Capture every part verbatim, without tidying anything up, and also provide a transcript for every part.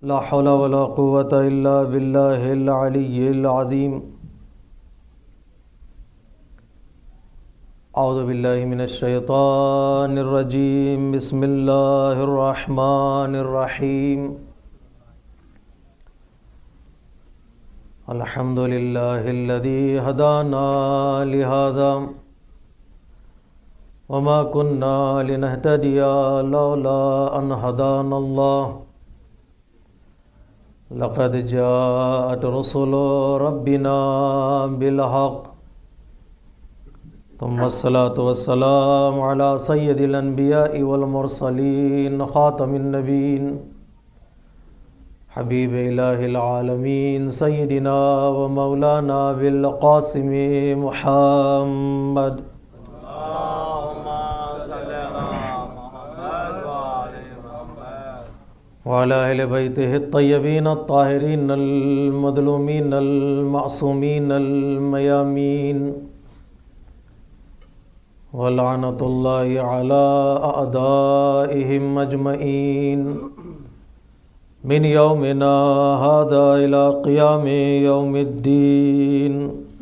لا حول ولا قوة إلا بالله العلي العظيم. أعوذ بالله من الشيطان الرجيم. بسم الله الرحمن الرحيم. الحمد لله الذي هدانا لهذا وما كنا لنهتدي لولا أن هدانا الله. لقد جاءت رسل ربنا بالحق. ثم الصلاة والسلام على سيد الأنبياء والمرسلين خاتم النبيين حبيب إله العالمين سيدنا ومولانا بالقاسم محمد. وعلى أهل بيته الطيبين الطاهرين المظلومين المعصومين الميامين. ولعنة الله على أعدائهم أجمعين من يومنا هذا إلى قيام يوم الدين.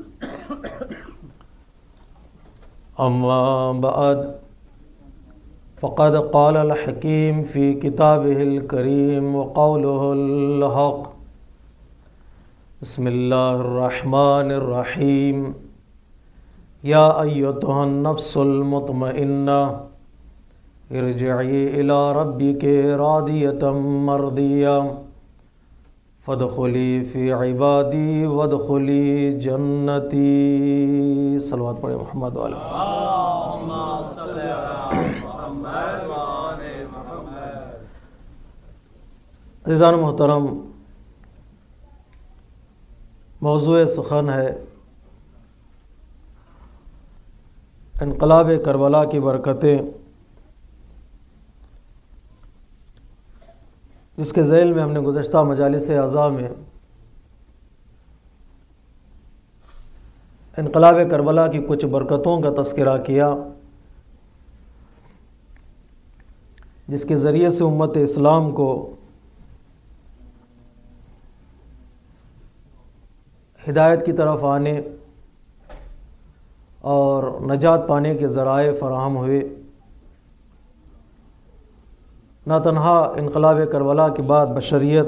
أما بعد فقد قال الحكيم في كتابه الكريم وقوله الحق. بسم الله الرحمن الرحيم. يا أيتها النفس المطمئنة ارجعي إلى ربك راضية مرضية فادخلي في عبادي وادخلي جنتي. صلوات پڑھیں محمد والے. عزیزان محترم، موضوع سخن ہے انقلاب کربلا کی برکتیں، جس کے ذیل میں ہم نے گزشتہ مجالس اعضاء میں انقلاب کربلا کی کچھ برکتوں کا تذکرہ کیا، جس کے ذریعے سے امت اسلام کو ہدایت کی طرف آنے اور نجات پانے کے ذرائع فراہم ہوئے۔ نہ تنہا انقلاب کربلا کے بعد بشریت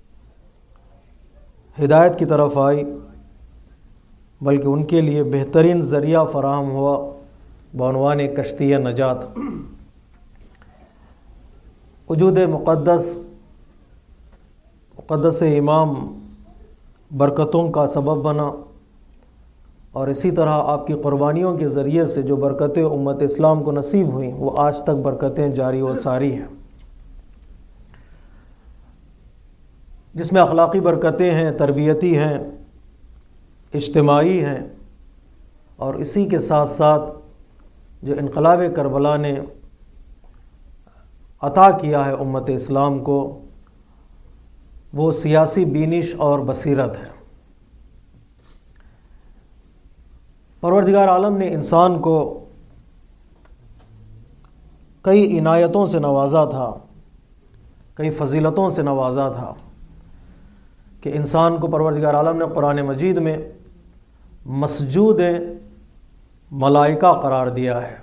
ہدایت کی طرف آئی، بلکہ ان کے لیے بہترین ذریعہ فراہم ہوا بعنوان کشتی نجات۔ وجود مقدس مقدس امام برکتوں کا سبب بنا، اور اسی طرح آپ کی قربانیوں کے ذریعے سے جو برکتیں امت اسلام کو نصیب ہوئیں وہ آج تک برکتیں جاری و ساری ہیں، جس میں اخلاقی برکتیں ہیں، تربیتی ہیں، اجتماعی ہیں، اور اسی کے ساتھ ساتھ جو انقلاب کربلا نے عطا کیا ہے امت اسلام کو، وہ سیاسی بینش اور بصیرت ہے۔ پروردگار عالم نے انسان کو کئی عنایتوں سے نوازا تھا، کئی فضیلتوں سے نوازا تھا، کہ انسان کو پروردگار عالم نے قرآن مجید میں مسجود ملائکہ قرار دیا ہے،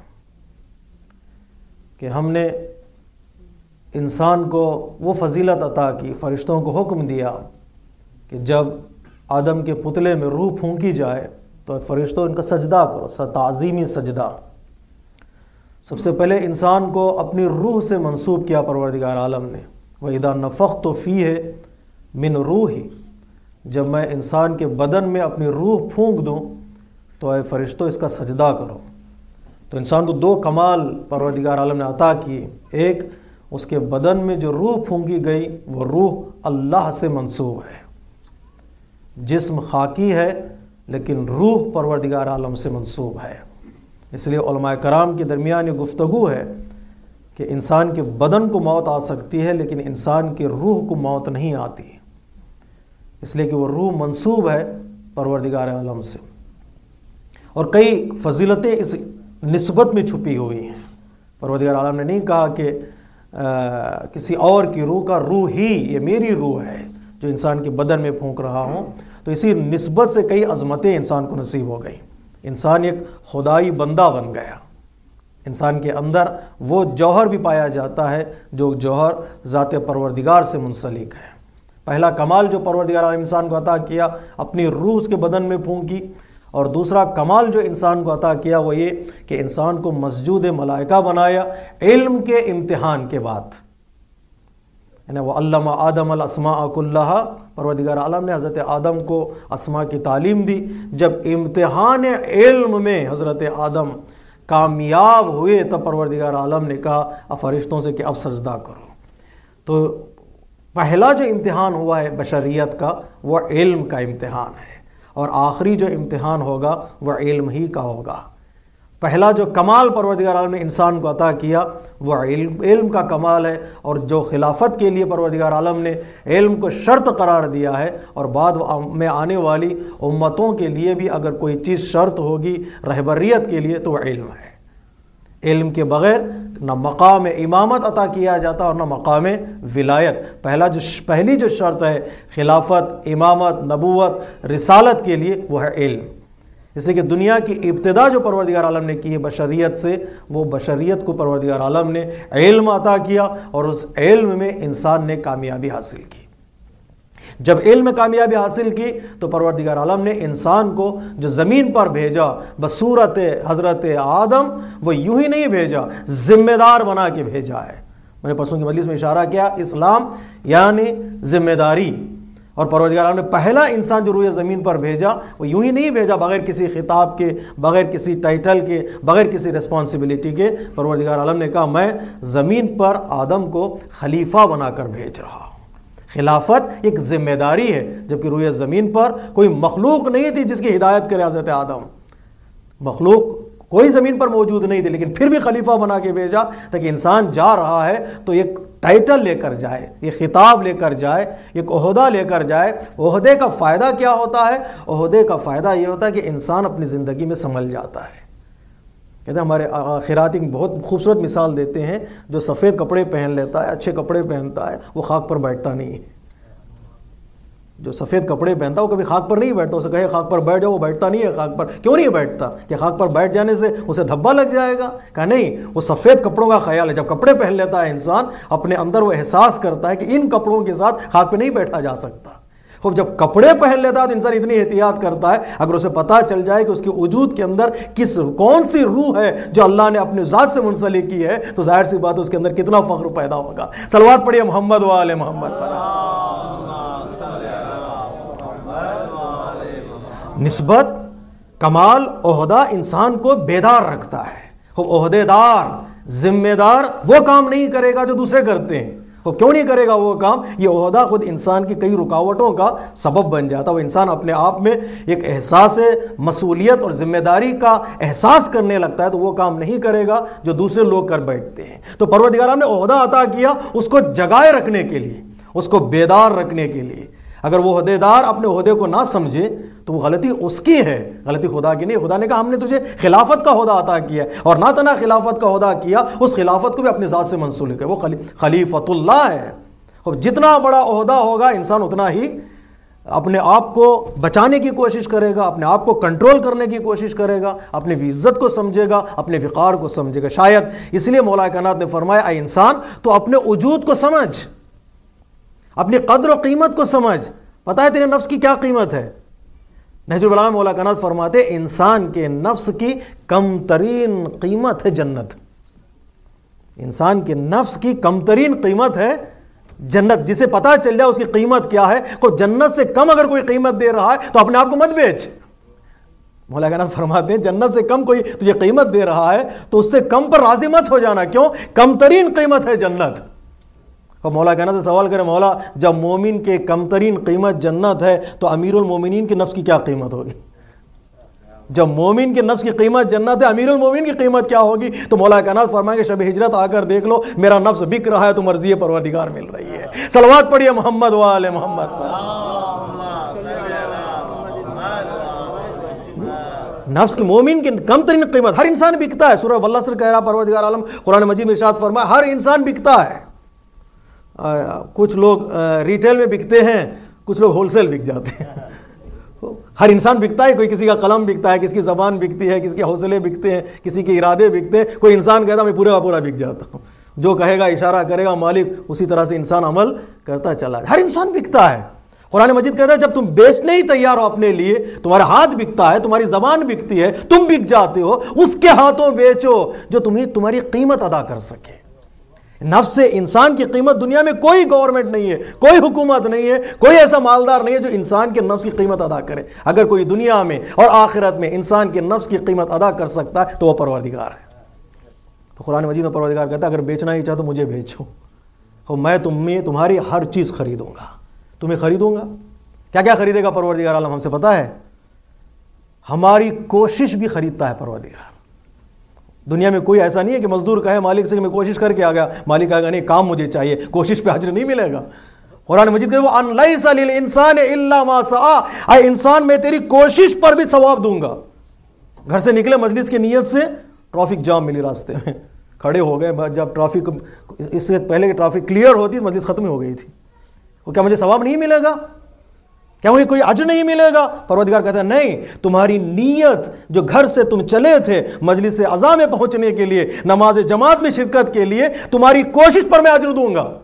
کہ ہم نے انسان کو وہ فضیلت عطا کی، فرشتوں کو حکم دیا کہ جب آدم کے پتلے میں روح پھونکی جائے تو فرشتوں ان کا سجدہ کرو، تعظیمی سجدہ۔ سب سے پہلے انسان کو اپنی روح سے منسوب کیا پروردگار عالم نے، وَإِذَا نَفَخْتُ فِيهِ مِنْ رُوحِ، جب میں انسان کے بدن میں اپنی روح پھونک دوں تو اے فرشتوں اس کا سجدہ کرو۔ تو انسان کو دو کمال پروردگار عالم نے عطا کیے، ایک اس کے بدن میں جو روح پھونکی گئی وہ روح اللہ سے منسوب ہے، جسم خاکی ہے لیکن روح پروردگار عالم سے منسوب ہے۔ اس لیے علماء کرام کے درمیان یہ گفتگو ہے کہ انسان کے بدن کو موت آ سکتی ہے لیکن انسان کی روح کو موت نہیں آتی، اس لیے کہ وہ روح منسوب ہے پروردگار عالم سے۔ اور کئی فضیلتیں اس نسبت میں چھپی ہوئی ہیں۔ پروردگار عالم نے نہیں کہا کہ کسی اور کی روح کا روح ہی یہ میری روح ہے جو انسان کے بدن میں پھونک رہا ہوں. تو اسی نسبت سے کئی عظمتیں انسان کو نصیب ہو گئی. انسان ایک خدائی بندہ بن گیا. انسان کے اندر وہ جوہر بھی پایا جاتا ہے جو جوہر ذات پروردگار سے منسلک ہے. پہلا کمال جو پروردگار عالم انسان کو عطا کیا اپنی روح اس کے بدن میں پھونکی، اور دوسرا کمال جو انسان کو عطا کیا وہ یہ کہ انسان کو مسجود ملائکہ بنایا علم کے امتحان کے بعد. یعنی وہ علم آدم الاسماء کلہا، پروردگار عالم نے حضرت آدم کو اسماء کی تعلیم دی. جب امتحان علم میں حضرت آدم کامیاب ہوئے تب پروردگار عالم نے کہا اب فرشتوں سے کہ اب سجدہ کرو. تو پہلا جو امتحان ہوا ہے بشریت کا وہ علم کا امتحان ہے، اور آخری جو امتحان ہوگا وہ علم ہی کا ہوگا. پہلا جو کمال پروردگار عالم نے انسان کو عطا کیا وہ علم علم کا کمال ہے، اور جو خلافت کے لیے پروردگار عالم نے علم کو شرط قرار دیا ہے، اور بعد میں آنے والی امتوں کے لیے بھی اگر کوئی چیز شرط ہوگی رہبریت کے لیے تو وہ علم ہے. علم کے بغیر نہ مقام امامت عطا کیا جاتا اور نہ مقام ولایت. پہلا جو پہلی جو شرط ہے خلافت، امامت، نبوت، رسالت کے لیے وہ ہے علم. اس لیے کہ دنیا کی ابتدا جو پروردگار عالم نے کی ہے بشریت سے، وہ بشریت کو پروردگار عالم نے علم عطا کیا، اور اس علم میں انسان نے کامیابی حاصل کی. جب علم میں کامیابی حاصل کی تو پروردگار عالم نے انسان کو جو زمین پر بھیجا بصورت حضرت آدم، وہ یوں ہی نہیں بھیجا، ذمہ دار بنا کے بھیجا ہے. میں نے پرسوں کی مجلس میں اشارہ کیا، اسلام یعنی ذمہ داری. اور پروردگار عالم نے پہلا انسان جو روئے زمین پر بھیجا وہ یوں ہی نہیں بھیجا بغیر کسی خطاب کے، بغیر کسی ٹائٹل کے، بغیر کسی ریسپانسبلٹی کے. پروردگار عالم نے کہا میں زمین پر آدم کو خلیفہ بنا کر بھیج رہا ہوں. خلافت ایک ذمہ داری ہے، جبکہ روئے زمین پر کوئی مخلوق نہیں تھی جس کی ہدایت کرے حضرت آدم. مخلوق کوئی زمین پر موجود نہیں تھی، لیکن پھر بھی خلیفہ بنا کے بھیجا تاکہ انسان جا رہا ہے تو ایک ٹائٹل لے کر جائے، ایک خطاب لے کر جائے، ایک عہدہ لے کر جائے. عہدے کا فائدہ کیا ہوتا ہے؟ عہدے کا فائدہ یہ ہوتا ہے کہ انسان اپنی زندگی میں سنبھل جاتا ہے. کہتے ہیں ہمارے آخرات ایک بہت خوبصورت مثال دیتے ہیں، جو سفید کپڑے پہن لیتا ہے، اچھے کپڑے پہنتا ہے، وہ خاک پر بیٹھتا نہیں ہے. جو سفید کپڑے پہنتا ہے وہ کبھی خاک پر نہیں بیٹھتا. اسے کہے خاک پر بیٹھ جاؤ، وہ بیٹھتا نہیں ہے خاک پر. کیوں نہیں بیٹھتا؟ کہ خاک پر بیٹھ جانے سے اسے دھبا لگ جائے گا. کہا نہیں، وہ سفید کپڑوں کا خیال ہے. جب کپڑے پہن لیتا ہے انسان اپنے اندر وہ احساس کرتا ہے کہ ان کپڑوں کے ساتھ خاک پہ نہیں بیٹھا جا سکتا. خوب جب کپڑے پہن لیتا ہے تو انسان اتنی احتیاط کرتا ہے، اگر اسے پتہ چل جائے کہ اس کے وجود کے اندر کس کون سی روح ہے جو اللہ نے اپنے ذات سے منسلک کی ہے، تو ظاہر سی بات ہے اس کے اندر کتنا فخر پیدا ہوگا. صلوات پڑھیے محمد و آل محمد پر. نسبت، کمال، عہدہ انسان کو بیدار رکھتا ہے. خوب عہدے دار، ذمہ دار وہ کام نہیں کرے گا جو دوسرے کرتے ہیں. وہ کیوں نہیں کرے گا وہ کام؟ یہ عہدہ خود انسان کی کئی رکاوٹوں کا سبب بن جاتا. وہ انسان اپنے آپ میں ایک احساس مسئولیت اور ذمہ داری کا احساس کرنے لگتا ہے تو وہ کام نہیں کرے گا جو دوسرے لوگ کر بیٹھتے ہیں. تو پروردگار نے عہدہ عطا کیا اس کو جگائے رکھنے کے لیے، اس کو بیدار رکھنے کے لیے. اگر وہ عہدے دار اپنے عہدے کو نہ سمجھے تو وہ غلطی اس کی ہے، غلطی خدا کی نہیں. خدا نے کہا ہم نے تجھے خلافت کا عہدہ عطا کیا ہے، اور نہ تنہا خلافت کا عہدہ کیا، اس خلافت کو بھی اپنے ذات سے منسلک ہے. وہ خلیفۃ اللہ ہے. جتنا بڑا عہدہ ہوگا انسان اتنا ہی اپنے آپ کو بچانے کی کوشش کرے گا، اپنے آپ کو کنٹرول کرنے کی کوشش کرے گا، اپنی عزت کو سمجھے گا، اپنے وقار کو سمجھے گا. شاید اس لیے مولا کائنات نے فرمایا اے انسان تو اپنے وجود کو سمجھ، اپنی قدر و قیمت کو سمجھ. پتہ ہے تیرے نفس کی کیا قیمت ہے؟ نہج البلاغہ میں مولا کائنات فرماتے انسان کے نفس کی کم ترین قیمت ہے جنت. انسان کے نفس کی کم ترین قیمت ہے جنت. جسے پتہ چل جائے اس کی قیمت کیا ہے، کوئی جنت سے کم اگر کوئی قیمت دے رہا ہے تو اپنے آپ کو مت بیچ. مولا کائنات فرماتے ہیں جنت سے کم کوئی تجھے قیمت دے رہا ہے تو اس سے کم پر راضی مت ہو جانا. کیوں؟ کم ترین قیمت ہے جنت. اور مولا کائنات سے سوال کرے مولا جب مومن کے کم ترین قیمت جنت ہے تو امیر المومنین کے نفس کی کیا قیمت ہوگی؟ جب مومن کے نفس کی قیمت جنت ہے، امیر المومنین کی قیمت کیا ہوگی؟ تو مولا کائنات فرمائیں کہ شب ہجرت آ کر دیکھ لو میرا نفس بک رہا ہے تو مرضی پروردگار مل رہی ہے. صلوات پڑھیے محمد و آل محمد پر. نفس کی مومن کی کم ترین قیمت. ہر انسان بکتا ہے. سورہ والعصر کہہ رہا پروردگار عالم قرآن مجید میں ارشاد فرمایا ہر انسان بکتا ہے. کچھ لوگ ریٹیل میں بکتے ہیں، کچھ لوگ ہول سیل بک جاتے ہیں. ہر انسان بکتا ہے، کوئی کسی کا قلم بکتا ہے، کسی کی زبان بکتی ہے، کسی کے حوصلے بکتے ہیں، کسی کے ارادے بکتے ہیں. کوئی انسان کہتا میں پورے کا پورا بک جاتا ہوں، جو کہے گا اشارہ کرے گا مالک، اسی طرح سے انسان عمل کرتا چلا ہے. ہر انسان بکتا ہے. قرآن مجید کہتا ہے جب تم بیچنے ہی تیار ہو اپنے لیے، تمہارا ہاتھ بکتا ہے، تمہاری زبان بکتی ہے، تم بک جاتے ہو، اس کے ہاتھوں بیچو جو تمہیں تمہاری قیمت ادا کر سکے. نفس انسان کی قیمت دنیا میں کوئی گورنمنٹ نہیں ہے، کوئی حکومت نہیں ہے، کوئی ایسا مالدار نہیں ہے جو انسان کے نفس کی قیمت ادا کرے. اگر کوئی دنیا میں اور آخرت میں انسان کے نفس کی قیمت ادا کر سکتا ہے تو وہ پروردگار ہے. تو قرآن مجید میں پروردگار کہتا ہے اگر بیچنا ہی چاہو تو مجھے بیچو، اور میں تم میں تمہاری ہر چیز خریدوں گا، تمہیں خریدوں گا. کیا کیا خریدے گا پروردگار عالم ہم سے پتا ہے؟ ہماری کوشش بھی خریدتا ہے پروردگار. دنیا میں کوئی ایسا نہیں ہے کہ مزدور کہے مالک سے کہ میں کوشش کر کے آ گیا، مالک کہے گا نہیں کام مجھے چاہیے، کوشش پہ اجر نہیں ملے گا. قرآن مجید کہتے ہیں وَأَن لَيْسَ لِلْإِنسَانِ إِلَّا مَا سَعَىٰ، اے انسان میں تیری کوشش پر بھی ثواب دوں گا. گھر سے نکلے مجلس کی نیت سے، ٹریفک جام ملی راستے میں، کھڑے ہو گئے. جب ٹریفک اس سے پہلے کہ ٹریفک کلیئر ہوتی تو مجلس ختم ہو گئی تھی. وہ کیا مجھے ثواب نہیں ملے گا؟ کیا مجھے کوئی اجر نہیں ملے گا؟ پروردگار کہتا ہے نہیں، تمہاری نیت جو گھر سے تم چلے تھے مجلس عزا میں پہنچنے کے لیے، نماز جماعت میں شرکت کے لیے، تمہاری کوشش پر میں اجر دوں گا.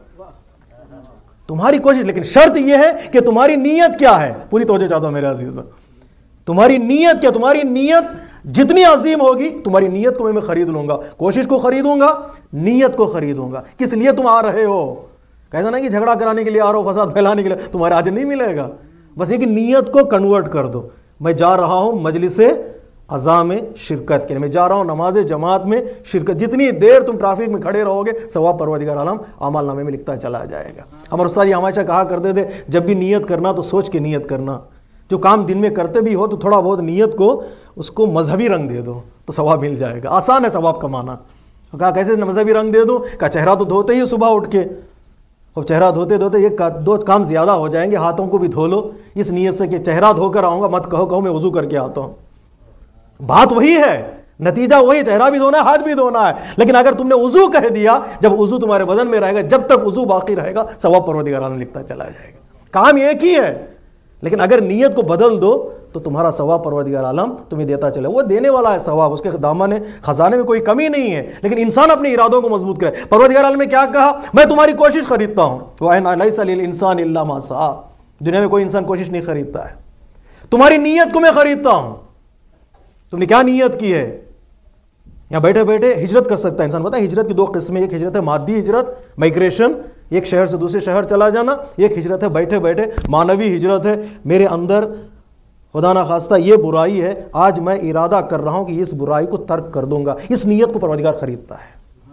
تمہاری کوشش، لیکن شرط یہ ہے کہ تمہاری نیت کیا ہے. پوری توجہ چاہتا ہوں میرے عزیز، تمہاری نیت کیا؟ تمہاری نیت جتنی عظیم ہوگی تمہاری نیت کو میں خرید لوں گا. کوشش کو خریدوں گا، نیت کو خریدوں گا. کس لیے تم آ رہے ہو؟ کہتا نا کہ جھگڑا کرانے کے لیے آ رہا ہو، فساد پھیلانے کے لیے، تمہارا اجر نہیں ملے گا. بس یہ کہ نیت کو کنورٹ کر دو. میں جا رہا ہوں مجلس عزا میں شرکت کے لیے، میں جا رہا ہوں نماز جماعت میں شرکت. جتنی دیر تم ٹریفک میں کھڑے رہو گے ثواب پروردگار عالم اعمال نامے میں لکھتا چلا جائے گا. ہمارے استاد یہ ہمیشہ کہا کرتے تھے جب بھی نیت کرنا تو سوچ کے نیت کرنا. جو کام دن میں کرتے بھی ہو تو تھوڑا بہت نیت کو اس کو مذہبی رنگ دے دو تو ثواب مل جائے گا. آسان ہے ثواب کمانا. کہا کیسے مذہبی رنگ دے دوں؟ کہا چہرہ تو دھوتے ہی صبح اٹھ کے، اور چہرہ دھوتے دھوتے یہ دو کام زیادہ ہو جائیں گے، ہاتھوں کو بھی دھو لو اس نیت سے کہ چہرہ دھو کر آؤں گا، مت کہو کہو میں وضو کر کے آتا ہوں. بات وہی ہے، نتیجہ وہی، چہرہ بھی دھونا ہے، ہاتھ بھی دھونا ہے. لیکن اگر تم نے وضو کہہ دیا، جب وضو تمہارے بدن میں رہے گا، جب تک وضو باقی رہے گا ثواب پروردگار عالم لکھتا چلا جائے گا. کام ایک ہی ہے، لیکن اگر نیت کو بدل دو تو تمہارا ثواب پروردگار عالم تمہیں دیتا چلے. وہ دینے والا ہے ثواب، اس کے دامن خزانے میں کوئی کمی نہیں ہے، لیکن انسان اپنے ارادوں کو مضبوط کرے. پروردگار عالم نے کیا کہا؟ میں تمہاری کوشش خریدتا ہوں. وَأَنَّ لَيْسَ لِلْإِنسَانِ إِلَّا مَا سَعَىٰ، دنیا میں کوئی انسان کوشش نہیں خریدتا ہے. تمہاری نیت کو میں خریدتا ہوں. تم نے کیا نیت کی ہے؟ یہاں بیٹھے بیٹھے ہجرت کر سکتا ہے انسان. پتہ ہے ہجرت کی دو قسمیں، ایک ہجرت ہے مادی ہجرت، مائگریشن، ایک شہر سے دوسرے شہر چلا جانا. ایک ہجرت ہے بیٹھے بیٹھے مانوی ہجرت ہے. میرے اندر خدا نہ خواستہ یہ برائی ہے، آج میں ارادہ کر رہا ہوں کہ اس برائی کو ترک کر دوں گا. اس نیت کو پروردگار خریدتا ہے.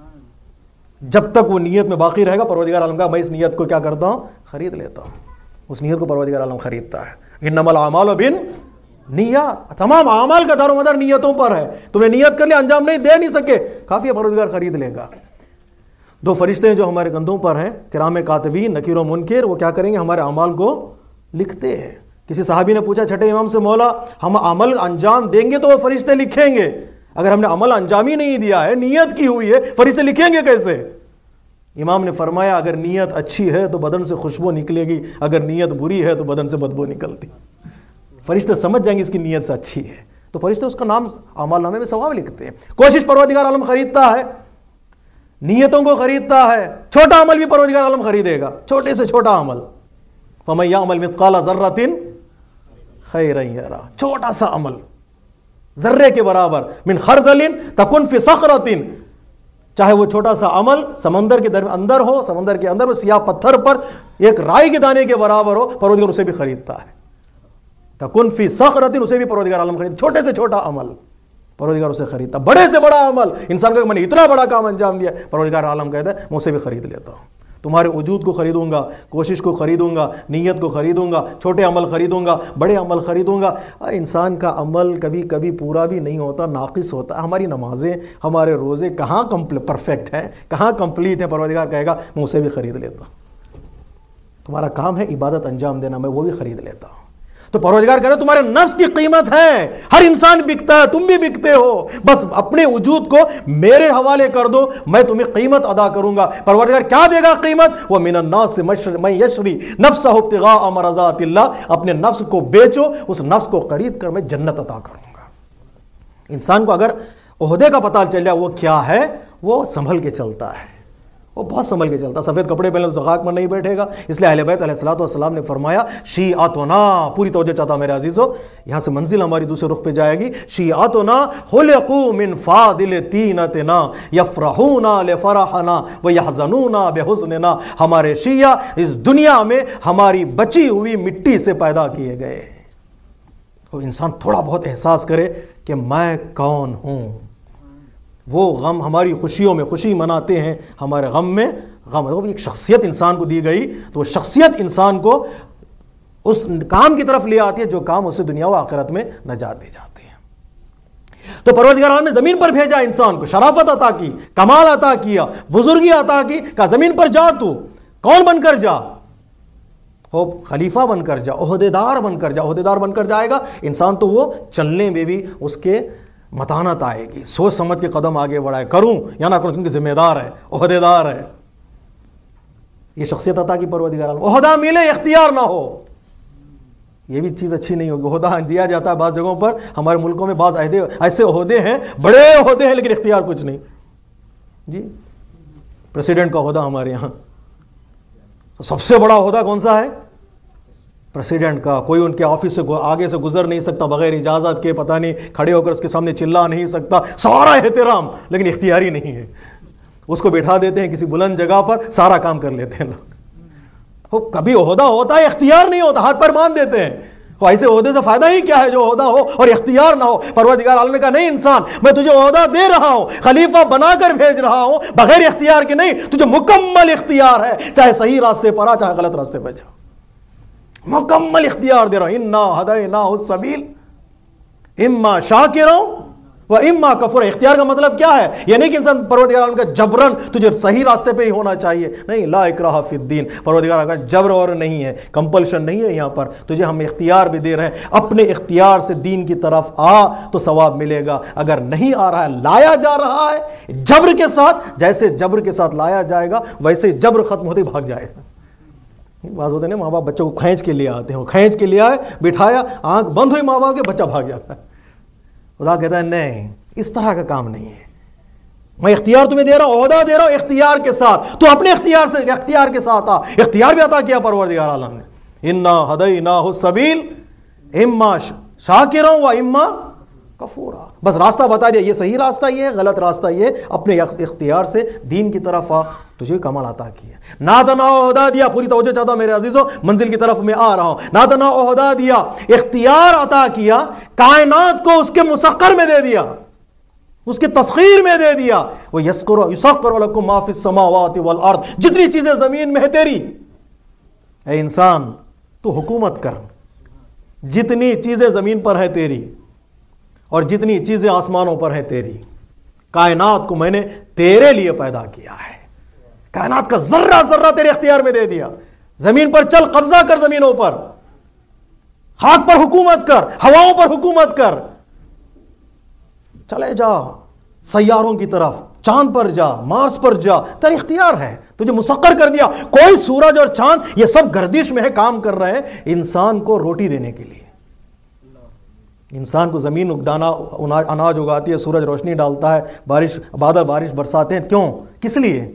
جب تک وہ نیت میں باقی رہے گا پروردگار عالم کا میں اس نیت کو کیا کرتا ہوں؟ خرید لیتا ہوں. اس نیت کو پروردگار عالم خریدتا ہے. انما الاعمال بالنیات، تمام اعمال کا دار و مدار نیتوں پر ہے. تم نے نیت کر لیا، انجام نہیں دے نہیں سکے، کافی ہے پروردگار خرید لے گا. دو فرشتے ہیں جو ہمارے کندھوں پر ہیں، کرام کاتبین، نکیر و منکر. وہ کیا کریں گے؟ ہمارے اعمال کو لکھتے ہیں. کسی صحابی نے پوچھا چھٹے امام سے، مولا ہم عمل انجام دیں گے تو وہ فرشتے لکھیں گے، اگر ہم نے عمل انجام ہی نہیں دیا ہے، نیت کی ہوئی ہے، فرشتے لکھیں گے کیسے؟ امام نے فرمایا اگر نیت اچھی ہے تو بدن سے خوشبو نکلے گی، اگر نیت بری ہے تو بدن سے بدبو نکلتی. فرشتے سمجھ جائیں گے اس کی نیت سے اچھی ہے تو فرشتے اس کا نام اعمال نامے میں ثواب لکھتے ہیں. کوشش پروردگار عالم خریدتا ہے، نیتوں کو خریدتا ہے. چھوٹا عمل بھی پروردگار عالم خریدے گا، چھوٹے سے چھوٹا عمل. فَمَن يَعْمَلْ مِثْقَالَ ذَرَّةٍ خَيْرًا يَرَهُ، چھوٹا سا عمل ذرے کے برابر، من خردل تکن فی صخرۃ، چاہے وہ چھوٹا سا عمل سمندر کے در اندر ہو، سمندر کے اندر وہ سیاہ پتھر پر ایک رائی کے دانے کے برابر ہو، پروردگار اسے بھی خریدتا ہے. تکن فی صخرۃ، اسے بھی پروردگار عالم خرید. چھوٹے سے چھوٹا عمل پروردگار اسے خریدتا. بڑے سے بڑا عمل انسان کو میں نے اتنا بڑا کام انجام دیا، پروردگار عالم کہتا ہے میں اسے بھی خرید لیتا ہوں. تمہارے وجود کو خریدوں گا، کوشش کو خریدوں گا، نیت کو خریدوں گا، چھوٹے عمل خریدوں گا، بڑے عمل خریدوں گا. انسان کا عمل کبھی کبھی پورا بھی نہیں ہوتا، ناقص ہوتا. ہماری نمازیں، ہمارے روزے کہاں پرفیکٹ ہیں، کہاں کمپلیٹ ہیں؟ پروردگار کہے گا میں اسے بھی خرید لیتا ہوں. تمہارا کام ہے عبادت انجام دینا، میں وہ بھی خرید لیتا ہوں. تو پروردگار کہہ رہے تمہارے نفس کی قیمت ہے، ہر انسان بکتا ہے، تم بھی بکتے ہو، بس اپنے وجود کو میرے حوالے کر دو، میں تمہیں قیمت ادا کروں گا۔ پروردگار کیا دے گا قیمت؟ وَمِنَ النَّاسِ مَن يَشْرِي نَفْسَهُ ابْتِغَاءَ مَرْضَاتِ اللَّهِ، اپنے نفس کو بیچو، اس نفس کو خرید کر میں جنت عطا کروں گا۔ انسان کو اگر عہدے کا پتہ چل جائے وہ کیا ہے، وہ سنبھل کے چلتا ہے، وہ بہت سنبھل کے چلتا ہے۔ سفید کپڑے پہنے تو خاک پر نہیں بیٹھے گا، اس لیے اہل بیت علیہ الصلوۃ والسلام نے فرمایا شیعتنا، پوری توجہ چاہتا ہوں میرے عزیزو، یہاں سے منزل ہماری دوسرے رخ پہ جائے گی، شیعتنا خلقوا من فاضل طینتنا یفرحون لفرحنا ویحزنون بحزننا، ہمارے شیعہ اس دنیا میں ہماری بچی ہوئی مٹی سے پیدا کیے گئے۔ تو انسان تھوڑا بہت احساس کرے کہ میں کون ہوں، وہ غم ہماری خوشیوں میں خوشی مناتے ہیں، ہمارے غم میں غم۔ ایک شخصیت انسان کو دی گئی تو وہ شخصیت انسان کو اس کام کی طرف لے آتی ہے جو کام اسے دنیا و آخرت میں نجات دے جاتے ہیں۔ تو پروردگار عالم نے زمین پر بھیجا انسان کو، شرافت عطا کی، کمال عطا کیا، بزرگی عطا کی، کہا زمین پر جا، تو کون بن کر جا؟ ہو خلیفہ بن کر جا، عہدے دار بن کر جا۔ عہدے دار بن کر جائے گا انسان تو وہ چلنے میں بھی اس کے متانت آئے گی، سوچ سمجھ کے قدم آگے بڑھائے، کروں یا نہ کروں کیونکہ ذمہ دار ہے، عہدے دار ہے۔ یہ شخصیت عطا کی پروردگار عالم۔ عہدہ ملے اختیار نہ ہو، یہ بھی چیز اچھی نہیں ہوگی۔ عہدہ دیا جاتا ہے بعض جگہوں پر، ہمارے ملکوں میں بعض عہدے ایسے عہدے ہیں، بڑے عہدے ہیں لیکن اختیار کچھ نہیں۔ جی پریسیڈنٹ کا عہدہ ہمارے یہاں سب سے بڑا عہدہ کون سا ہے؟ پریسیڈنٹ کا۔ کوئی ان کے آفس سے آگے سے گزر نہیں سکتا بغیر اجازت کے، پتہ نہیں کھڑے ہو کر اس کے سامنے چلا نہیں سکتا، سارا احترام لیکن اختیاری نہیں ہے۔ اس کو بیٹھا دیتے ہیں کسی بلند جگہ پر، سارا کام کر لیتے ہیں لوگ۔ کبھی عہدہ ہوتا ہے اختیار نہیں ہوتا، ہاتھ پر باندھ دیتے ہیں۔ تو ایسے عہدے سے فائدہ ہی کیا ہے جو عہدہ ہو اور اختیار نہ ہو؟ پروردگار عالم نے کہا نہیں انسان، میں تجھے عہدہ دے رہا ہوں، خلیفہ بنا کر بھیج رہا ہوں، بغیر اختیار کے نہیں، تجھے مکمل اختیار ہے، چاہے صحیح راستے پر آ چاہے غلط راستے پر جا، مکمل اختیار دے رہا ہوں۔ انا ہدیناہ السبیل اما شاکرا و اما کفورا۔ اختیار کا مطلب کیا ہے؟ یہ نہیں کہ انسان پروردگار عالم کا جبرن تجھے صحیح راستے پہ ہی ہونا چاہیے، نہیں، لا اکراہ فی الدین۔ پروردگار کا جبر اور نہیں ہے، کمپلشن نہیں ہے یہاں پر، تجھے ہم اختیار بھی دے رہے ہیں، اپنے اختیار سے دین کی طرف آ تو ثواب ملے گا، اگر نہیں آ رہا ہے، لایا جا رہا ہے جبر کے ساتھ، جیسے جبر کے ساتھ لایا جائے گا ویسے جبر ختم ہوتے بھاگ جائے گا۔ بعض ہوتے ہیں ماں باپ بچوں کو کھینچ کے لے آتے ہیں، وہ کھینچ کے لے آئے، بٹھایا، آنکھ بند ہوئی ماں باپ کے، بچہ بھاگ جاتا ہے۔ خدا کہتا ہے نہیں، اس طرح کا کام نہیں ہے، میں اختیار تمہیں دے رہا ہوں، عہدہ دے رہا ہوں اختیار کے ساتھ، تو اپنے اختیار سے اختیار کے ساتھ آ۔ اختیار بھی عطا کیا پروردگار عالم نے، انا ہدیناہ السبیل اما شاکرا و اما کفورا۔ بس راستہ بتا دیا، یہ صحیح راستہ یہ ہے، غلط راستہ یہ، اپنے اختیار سے دین کی طرف آ، تجھے کمال عطا کیا۔ نہ تنہا عہدہ دیا، پوری توجہ چاہتا ہوں میرے عزیزو، منزل کی طرف میں آ رہا ہوں۔ نہ تنہا عہدہ دیا، اختیار عطا کیا، کائنات کو اس کے مسخر میں دے دیا، اس کے تسخیر میں دے دیا۔ وہ یسخر یسخر لکم ما فی السماوات والارض، جتنی چیزیں زمین میں ہے تیری۔ اے انسان تو حکومت کر، جتنی چیزیں زمین پر ہے تیری اور جتنی چیزیں آسمانوں پر ہے تیری۔ کائنات کو میں نے تیرے لیے پیدا کیا ہے، کائنات کا ذرہ ذرہ تیرے اختیار میں دے دیا۔ زمین پر چل، قبضہ کر زمینوں پر، خاک پر حکومت کر، ہواؤں پر حکومت کر، چلے جا سیاروں کی طرف، چاند پر جا، مارس پر جا، تیرا اختیار ہے، تجھے مسخر کر دیا۔ کوئی سورج اور چاند یہ سب گردش میں ہے، کام کر رہے ہیں انسان کو روٹی دینے کے لیے۔ انسان کو زمین دانا اناج اگاتی ہے، سورج روشنی ڈالتا ہے، بارش بادل بارش برساتے ہیں، کیوں؟ کس لیے؟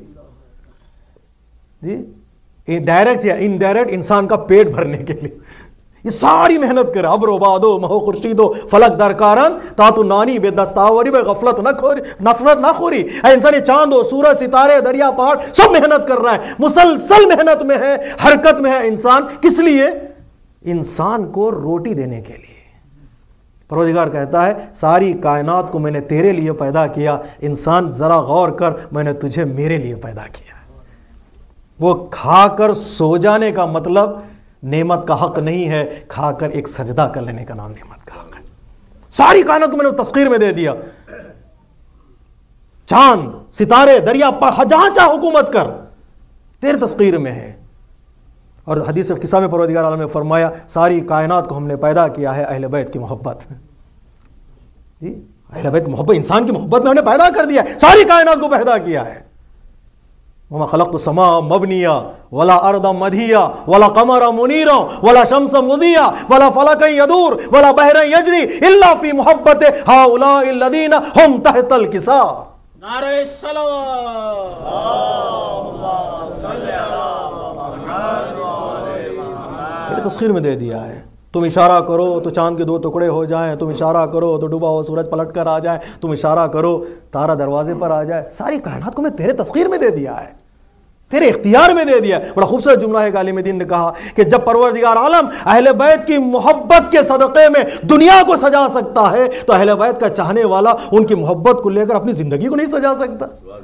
جی ڈائریکٹ یا انڈائریکٹ انسان کا پیٹ بھرنے کے لیے یہ ساری محنت کرے۔ ابر و بادو مہو خورشید و فلک درکارن تاتو نانی بے دستاوری بے غفلت نہ خوری نفرت نہ خوری۔ اے انسان یہ چاند و سورج ستارے دریا پہاڑ سب محنت کر رہا ہے، مسلسل محنت میں ہے، حرکت میں ہے انسان، کس لیے؟ انسان کو روٹی دینے کے لیے۔ پروردگار کہتا ہے ساری کائنات کو میں نے تیرے لیے پیدا کیا، انسان ذرا غور کر، میں نے تجھے میرے لیے پیدا کیا۔ وہ کھا کر سو جانے کا مطلب نعمت کا حق نہیں ہے، کھا کر ایک سجدہ کر لینے کا نام نعمت کا حق ہے۔ ساری کائنات کو میں نے تسخیر میں دے دیا، چاند ستارے دریا جہاں چاہ حکومت کر، تیرے تسخیر میں ہے۔ اور حدیث قصہ میں پروردگار عالم نے فرمایا ساری کائنات کو ہم نے پیدا کیا ہے اہل بیت کی محبت. جی اہل بیت کی محبت, انسان کی محبت میں ہم نے پیدا کر دیا ہے, ساری کائنات کو پیدا کیا ہے. وما خلقت السماء مبنيا ولا ارضا مدحيا ولا قمرا منيرا ولا شمسا مضيا ولا فلكا يدور ولا بحرا يجري الا في محبت هؤلاء الذين هم تحت الكساء. نعرہ الصلوات اللهم صل علی محمد. تیرے تسخیر میں دے دیا ہے. تم اشارہ کرو تو چاند کے دو ٹکڑے ہو جائیں, تم اشارہ کرو تو ڈوبا ہوا سورج پلٹ کر آ جائے, تم اشارہ کرو تارا دروازے پر آ جائے. ساری کائنات کو میں تیرے تسخیر میں دے دیا ہے, تیرے اختیار میں دے دیا. بڑا خوبصورت جملہ ہے کہ عالم دین نے کہا کہ جب پروردگار عالم اہل بیت کی محبت کے صدقے میں دنیا کو سجا سکتا ہے تو اہل بیت کا چاہنے والا ان کی محبت کو لے کر اپنی زندگی کو نہیں سجا سکتا.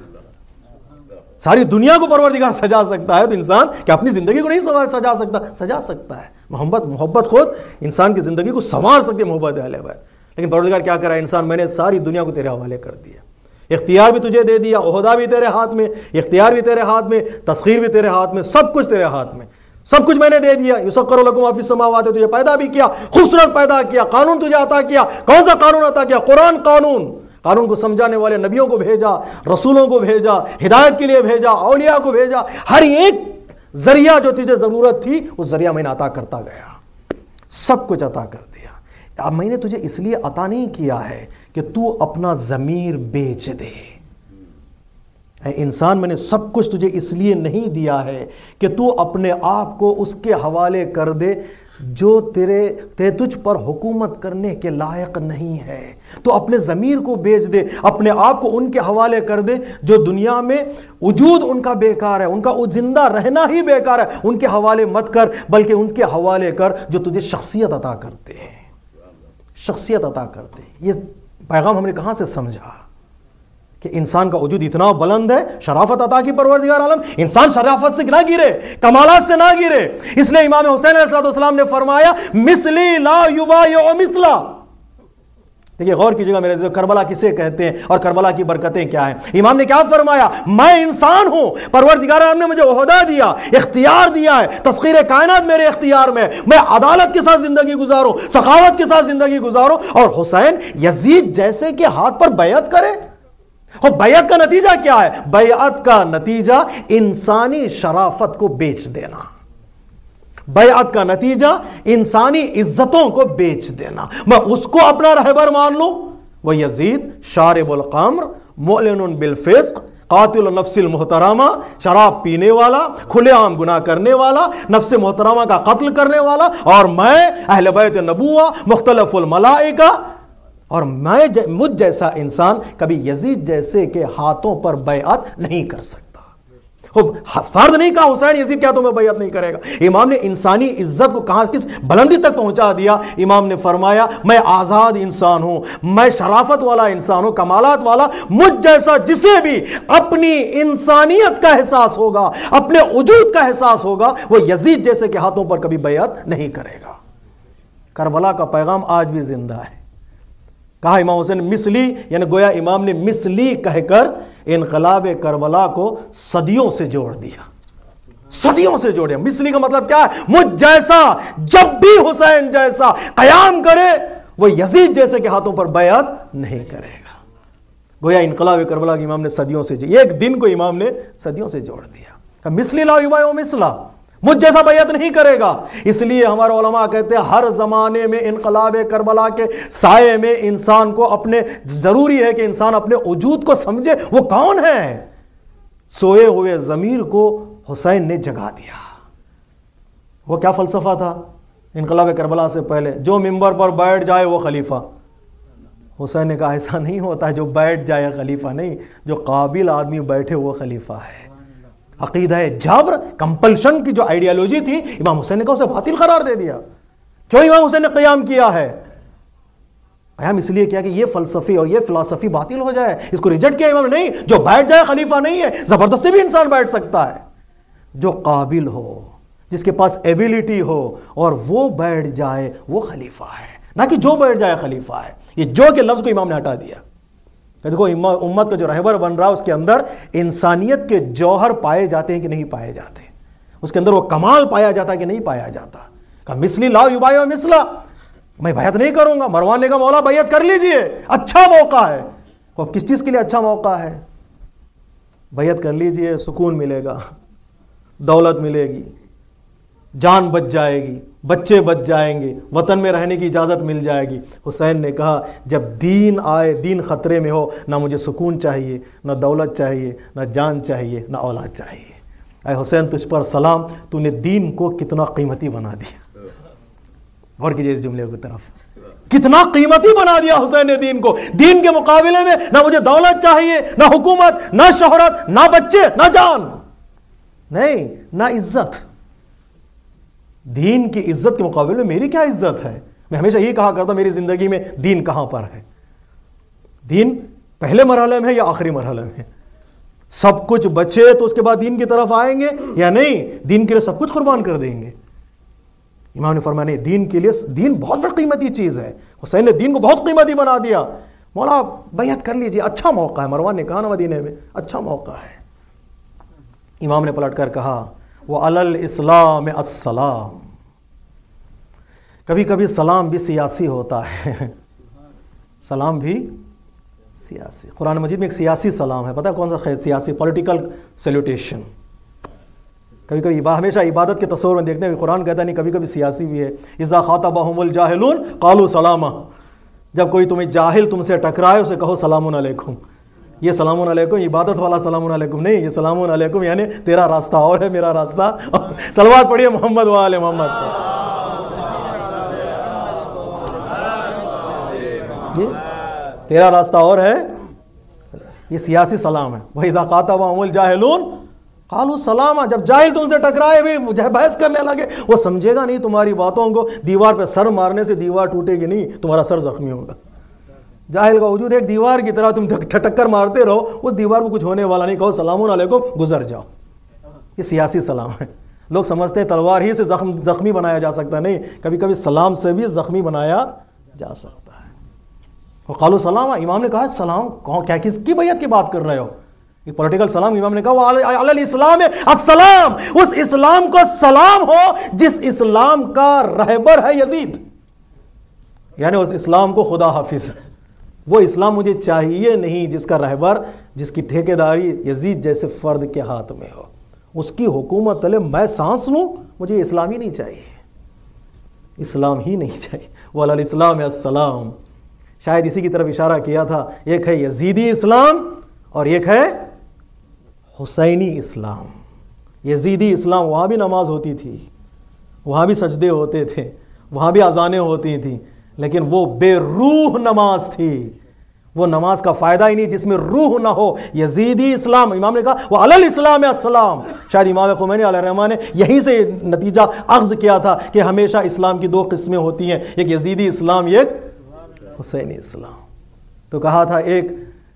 ساری دنیا کو پروردگار سجا سکتا ہے تو انسان کہ اپنی زندگی کو نہیں سجا سکتا, سجا سکتا ہے. محبت محبت خود انسان کی زندگی کو سنوار سکتی ہے, محبت اہل بیت. لیکن پروردگار کیا کرا ہے, انسان میں نے ساری دنیا کو تیرے حوالے کر دیا, اختیار بھی تجھے دے دیا, عہدہ بھی تیرے ہاتھ میں, اختیار بھی تیرے ہاتھ میں, تسخیر بھی تیرے ہاتھ میں, سب کچھ تیرے ہاتھ میں, سب کچھ میں نے دے دیا. یسخر لکم ما فی السماوات, تجھے پیدا بھی کیا, خوبصورت پیدا کیا, قانون تجھے عطا کیا. کون سا قانون عطا کیا؟ قرآن قانون. قانون کو سمجھانے والے نبیوں کو بھیجا, رسولوں کو بھیجا, ہدایت کے لیے بھیجا, اولیاء کو بھیجا. ہر ایک ذریعہ جو تجھے ضرورت تھی اس ذریعہ میں نے عطا کرتا گیا, سب کچھ عطا کر دیا. اب میں نے تجھے اس لیے عطا نہیں کیا ہے کہ تو اپنا ضمیر بیچ دے. اے انسان, میں نے سب کچھ تجھے اس لیے نہیں دیا ہے کہ تو اپنے آپ کو اس کے حوالے کر دے جو تیرے تے تجھ پر حکومت کرنے کے لائق نہیں ہے. تو اپنے ضمیر کو بیچ دے, اپنے آپ کو ان کے حوالے کر دے جو دنیا میں وجود ان کا بیکار ہے, ان کا زندہ رہنا ہی بیکار ہے. ان کے حوالے مت کر, بلکہ ان کے حوالے کر جو تجھے شخصیت عطا کرتے ہیں, شخصیت عطا کرتے ہیں. یہ پیغام ہم نے کہاں سے سمجھا کہ انسان کا وجود اتنا بلند ہے, شرافت عطا کی پروردگار عالم. انسان شرافت سے نہ گرے, کمالات سے نہ گرے. اس لیے امام حسین علیہ السلام نے فرمایا مثلی لا یبایع مثلا. دیکھیے غور کیجیے گا میرے عزیزو, کربلا کسے کہتے ہیں اور کربلا کی برکتیں کیا ہیں. امام نے کیا فرمایا, میں انسان ہوں, پروردگار عالم نے مجھے عہدہ دیا, اختیار دیا ہے, تسخیر کائنات میرے اختیار میں, میں عدالت کے ساتھ زندگی گزاروں, سخاوت کے ساتھ زندگی گزاروں. اور حسین یزید جیسے کہ ہاتھ پر بیعت کرے. اور بیعت کا نتیجہ کیا ہے؟ بیعت کا نتیجہ انسانی شرافت کو بیچ دینا, بیعت کا نتیجہ انسانی عزتوں کو بیچ دینا. میں اس کو اپنا رہبر مان لوں, وہ یزید شارب الخمر معلن بالفسق قاتل النفس المحترمہ, شراب پینے والا, کھلے عام گناہ کرنے والا, نفس محترمہ کا قتل کرنے والا, اور میں اہل بیت نبوہ مختلف الملائکہ, اور میں مجھ جیسا انسان کبھی یزید جیسے کے ہاتھوں پر بیعت نہیں کر سکتا. فرد نہیں کہا حسین یزید کیا تمہیں بیعت نہیں کرے گا. امام نے انسانی عزت کو کہاں کس بلندی تک پہنچا دیا. امام نے فرمایا میں آزاد انسان ہوں, میں شرافت والا انسان ہوں, کمالات والا. مجھ جیسا جسے بھی اپنی انسانیت کا احساس ہوگا, اپنے وجود کا احساس ہوگا, وہ یزید جیسے کے ہاتھوں پر کبھی بیعت نہیں کرے گا. کربلا کا پیغام آج بھی زندہ ہے. کہا امام حسین مثلی, یعنی گویا امام نے مثلی کہہ کر انقلاب کربلا کو صدیوں سے جوڑ دیا, صدیوں سے جوڑ دیا. مثلی کا مطلب کیا ہے؟ مجھ جیسا جب بھی حسین جیسا قیام کرے وہ یزید جیسے کے ہاتھوں پر بیعت نہیں کرے گا. گویا انقلاب کربلا کی امام نے صدیوں سے, ایک دن کو امام نے صدیوں سے جوڑ دیا. کہ مثلی لا یبایع مثلا, مجھ جیسا بیعت نہیں کرے گا. اس لیے ہمارے علماء کہتے ہیں ہر زمانے میں انقلاب کربلا کے سائے میں انسان کو اپنے, ضروری ہے کہ انسان اپنے وجود کو سمجھے وہ کون ہے. سوئے ہوئے ضمیر کو حسین نے جگا دیا. وہ کیا فلسفہ تھا انقلاب کربلا سے پہلے؟ جو منبر پر بیٹھ جائے وہ خلیفہ. حسین نے کہا ایسا نہیں ہوتا ہے, جو بیٹھ جائے خلیفہ نہیں, جو قابل آدمی بیٹھے وہ خلیفہ ہے. عقیدہ جبر, کمپلشن کی جو آئیڈیالوجی تھی, امام حسین نے کہا اسے باطل قرار دے دیا. کیوں امام حسین نے قیام کیا ہے؟ قیام اس لیے کیا کہ یہ فلسفی اور یہ فلسفی باطل ہو جائے, اس کو ریجیکٹ کیا امام نے. نہیں, جو بیٹھ جائے خلیفہ نہیں ہے, زبردستی بھی انسان بیٹھ سکتا ہے. جو قابل ہو, جس کے پاس ایبیلٹی ہو اور وہ بیٹھ جائے وہ خلیفہ ہے, نہ کہ جو بیٹھ جائے خلیفہ ہے. یہ جو کے لفظ کو امام نے ہٹا دیا. دیکھو امت کا جو رہبر بن رہا ہے اس کے اندر انسانیت کے جوہر پائے جاتے ہیں کہ نہیں پائے جاتے. اس کے اندر وہ کمال پایا جاتا کہ نہیں پایا جاتا. کہ مثلی لا یبایع مثلا، میں بیعت نہیں کروں گا. مروان نے کہا مولا بیعت کر لیجئے، اچھا موقع ہے. اب کس چیز کے لیے اچھا موقع ہے؟ بیعت کر لیجئے، سکون ملے گا، دولت ملے گی، جان بچ جائے گی، بچے بچ جائیں گے، وطن میں رہنے کی اجازت مل جائے گی. حسین نے کہا جب دین آئے، دین خطرے میں ہو، نہ مجھے سکون چاہیے، نہ دولت چاہیے، نہ جان چاہیے، نہ اولاد چاہیے. اے حسین تجھ پر سلام، تو نے دین کو کتنا قیمتی بنا دیا. غور کیجئے اس جملے کی طرف، کتنا قیمتی بنا دیا حسین نے دین کو. دین کے مقابلے میں نہ مجھے دولت چاہیے، نہ حکومت، نہ شہرت، نہ بچے، نہ جان، نہیں، نہ عزت. دین کی عزت کے مقابلے میں میری کیا عزت ہے؟ میں ہمیشہ یہی کہا کرتا ہوں میری زندگی میں دین کہاں پر ہے؟ دین پہلے مرحلے میں ہے یا آخری مرحلے میں؟ سب کچھ بچے تو اس کے بعد دین کی طرف آئیں گے یا نہیں؟ دین کے لیے سب کچھ قربان کر دیں گے. امام نے فرمایا نہیں، دین کے لیے، دین بہت بڑی قیمتی چیز ہے. حسین نے دین کو بہت قیمتی بنا دیا. مولا بیعت کر لیجیے، اچھا موقع ہے. مروان نے کہا نا مدینے میں اچھا موقع ہے. امام نے پلٹ کر کہا وَعَلَى الْإِسْلَامِ السَّلَامُ. کبھی کبھی سلام بھی سیاسی ہوتا ہے. سلام بھی سیاسی. قرآن مجید میں ایک سیاسی سلام ہے، پتہ ہے کون سا؟ سیاسی، پولیٹیکل سیلوٹیشن. کبھی کبھی ہمیشہ عبادت کے تصور میں دیکھتے ہیں قرآن کہتا نہیں، کبھی کبھی سیاسی بھی ہے. اذا خاطبهم الجاہلون قالوا سلاما. جب کوئی تمہیں جاہل تم سے ٹکرائے اسے کہو سلام علیکم. یہ سلام علیکم عبادت والا سلام علیکم نہیں، یہ سلام علیکم یعنی تیرا راستہ اور ہے، میرا راستہ اور. صلوات پڑھیے محمد و آل محمد پر. جی تیرا راستہ اور ہے، یہ سیاسی سلام ہے. وَإِذَا خَاطَبَهُمُ الْجَاهِلُونَ قَالُوا سَلَامًا. جب جاہل تم سے ٹکرائے بھی مجھے بحث کرنے لگے، وہ سمجھے گا نہیں تمہاری باتوں کو. دیوار پہ سر مارنے سے دیوار ٹوٹے گی نہیں، تمہارا سر زخمی ہوگا. جاہل کا وجود ایک دیوار کی طرح، تم ٹکر مارتے رہو، اس دیوار کو کچھ ہونے والا نہیں. کہو سلام علیکم، گزر جاؤ. یہ سیاسی سلام ہے. لوگ سمجھتے ہیں تلوار ہی سے زخم زخمی بنایا جا سکتا، نہیں، کبھی کبھی سلام سے بھی زخمی بنایا جا سکتا ہے. وقالوا سلاما. امام نے کہا سلام کیا، کس کی بیعت کی بات کر رہے ہو؟ یہ پولیٹیکل سلام. امام نے کہا علی الاسلام السلام. اس اسلام کو سلام ہو جس اسلام کا رہبر ہے یزید، یعنی اس اسلام کو خدا حافظ. وہ اسلام مجھے چاہیے نہیں جس کا رہبر، جس کی ٹھیکیداری یزید جیسے فرد کے ہاتھ میں ہو. اس کی حکومت تلے میں سانس لوں، مجھے اسلام ہی نہیں چاہیے، اسلام ہی نہیں چاہیے. وعلی الاسلام السلام. شاید اسی کی طرف اشارہ کیا تھا. ایک ہے یزیدی اسلام اور ایک ہے حسینی اسلام. یزیدی اسلام وہاں بھی نماز ہوتی تھی، وہاں بھی سجدے ہوتے تھے، وہاں بھی اذانیں ہوتی تھیں، لیکن وہ بے روح نماز تھی. وہ نماز کا فائدہ ہی نہیں جس میں روح نہ ہو. یزیدی اسلام. امام نے کہا وہ علی الاسلام السلام. شاید امام خمینی علیہ الرحمہ نے یہیں سے نتیجہ اخذ کیا تھا کہ ہمیشہ اسلام کی دو قسمیں ہوتی ہیں، ایک یزیدی اسلام، ایک حسینی اسلام. تو کہا تھا ایک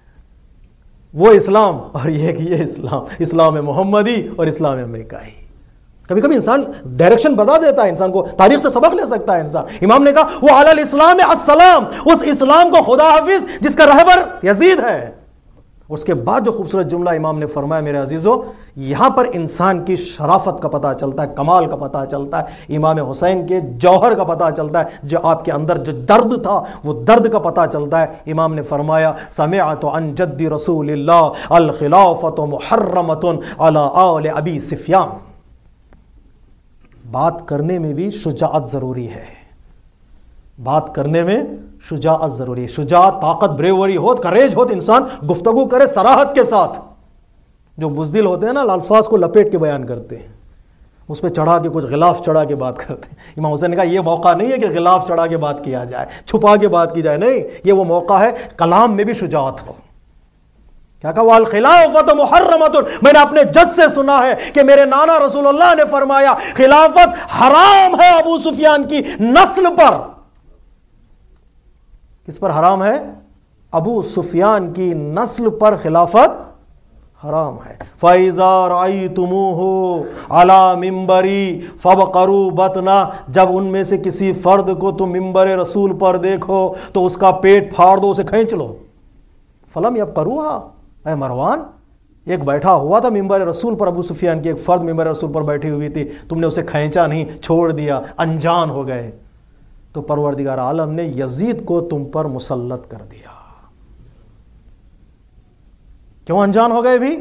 وہ اسلام اور ایک یہ اسلام، اسلام محمدی اور اسلام امریکائی. کبھی کبھی انسان ڈائریکشن بتا دیتا ہے، انسان کو تاریخ سے سبق لے سکتا ہے انسان. امام نے کہا وہ علی الاسلام السلام. اس اسلام کو خدا حافظ جس کا رہبر یزید ہے. اس کے بعد جو خوبصورت جملہ امام نے فرمایا میرے عزیزو، یہاں پر انسان کی شرافت کا پتہ چلتا ہے، کمال کا پتہ چلتا ہے، امام حسین کے جوہر کا پتہ چلتا ہے، جو آپ کے اندر جو درد تھا وہ درد کا پتہ چلتا ہے. امام نے فرمایا سمعت عن جد رسول اللہ الخلافۃ محرمۃ علی آل ابی سفیان. بات کرنے میں بھی شجاعت ضروری ہے. بات کرنے میں شجاعت ضروری ہے. شجاعت، طاقت، بریوری ہو، کریج ہو تو انسان گفتگو کرے صراحت کے ساتھ. جو بزدل ہوتے ہیں نا، الفاظ کو لپیٹ کے بیان کرتے ہیں، اس پہ چڑھا کے کچھ غلاف چڑھا کے بات کرتے ہیں. امام حسین نے کہا یہ موقع نہیں ہے کہ غلاف چڑھا کے بات کیا جائے، چھپا کے بات کی جائے، نہیں، یہ وہ موقع ہے کلام میں بھی شجاعت ہو. کیا کہا والخلافۃ محرمۃ. میں نے اپنے جد سے سنا ہے کہ میرے نانا رسول اللہ نے فرمایا خلافت حرام ہے ابو سفیان کی نسل پر. کس پر حرام ہے؟ ابو سفیان کی نسل پر خلافت حرام ہے. فَإِذَا رَأَيْتُمُوهُ عَلَى مِنبَرِي فَابْقَرُوا بَطْنَهُ. جب ان میں سے کسی فرد کو تم منبر رسول پر دیکھو تو اس کا پیٹ پھاڑ دو، اسے کھینچ لو. فَلَمْ يَبْقَرُوهَا. اے مروان، ایک بیٹھا ہوا تھا منبر رسول پر، ابو سفیان کی ایک فرد منبر رسول پر بیٹھی ہوئی تھی، تم نے اسے کھینچا نہیں، چھوڑ دیا، انجان ہو گئے، تو پروردگار عالم نے یزید کو تم پر مسلط کر دیا۔ کیوں انجان ہو گئے بھی؟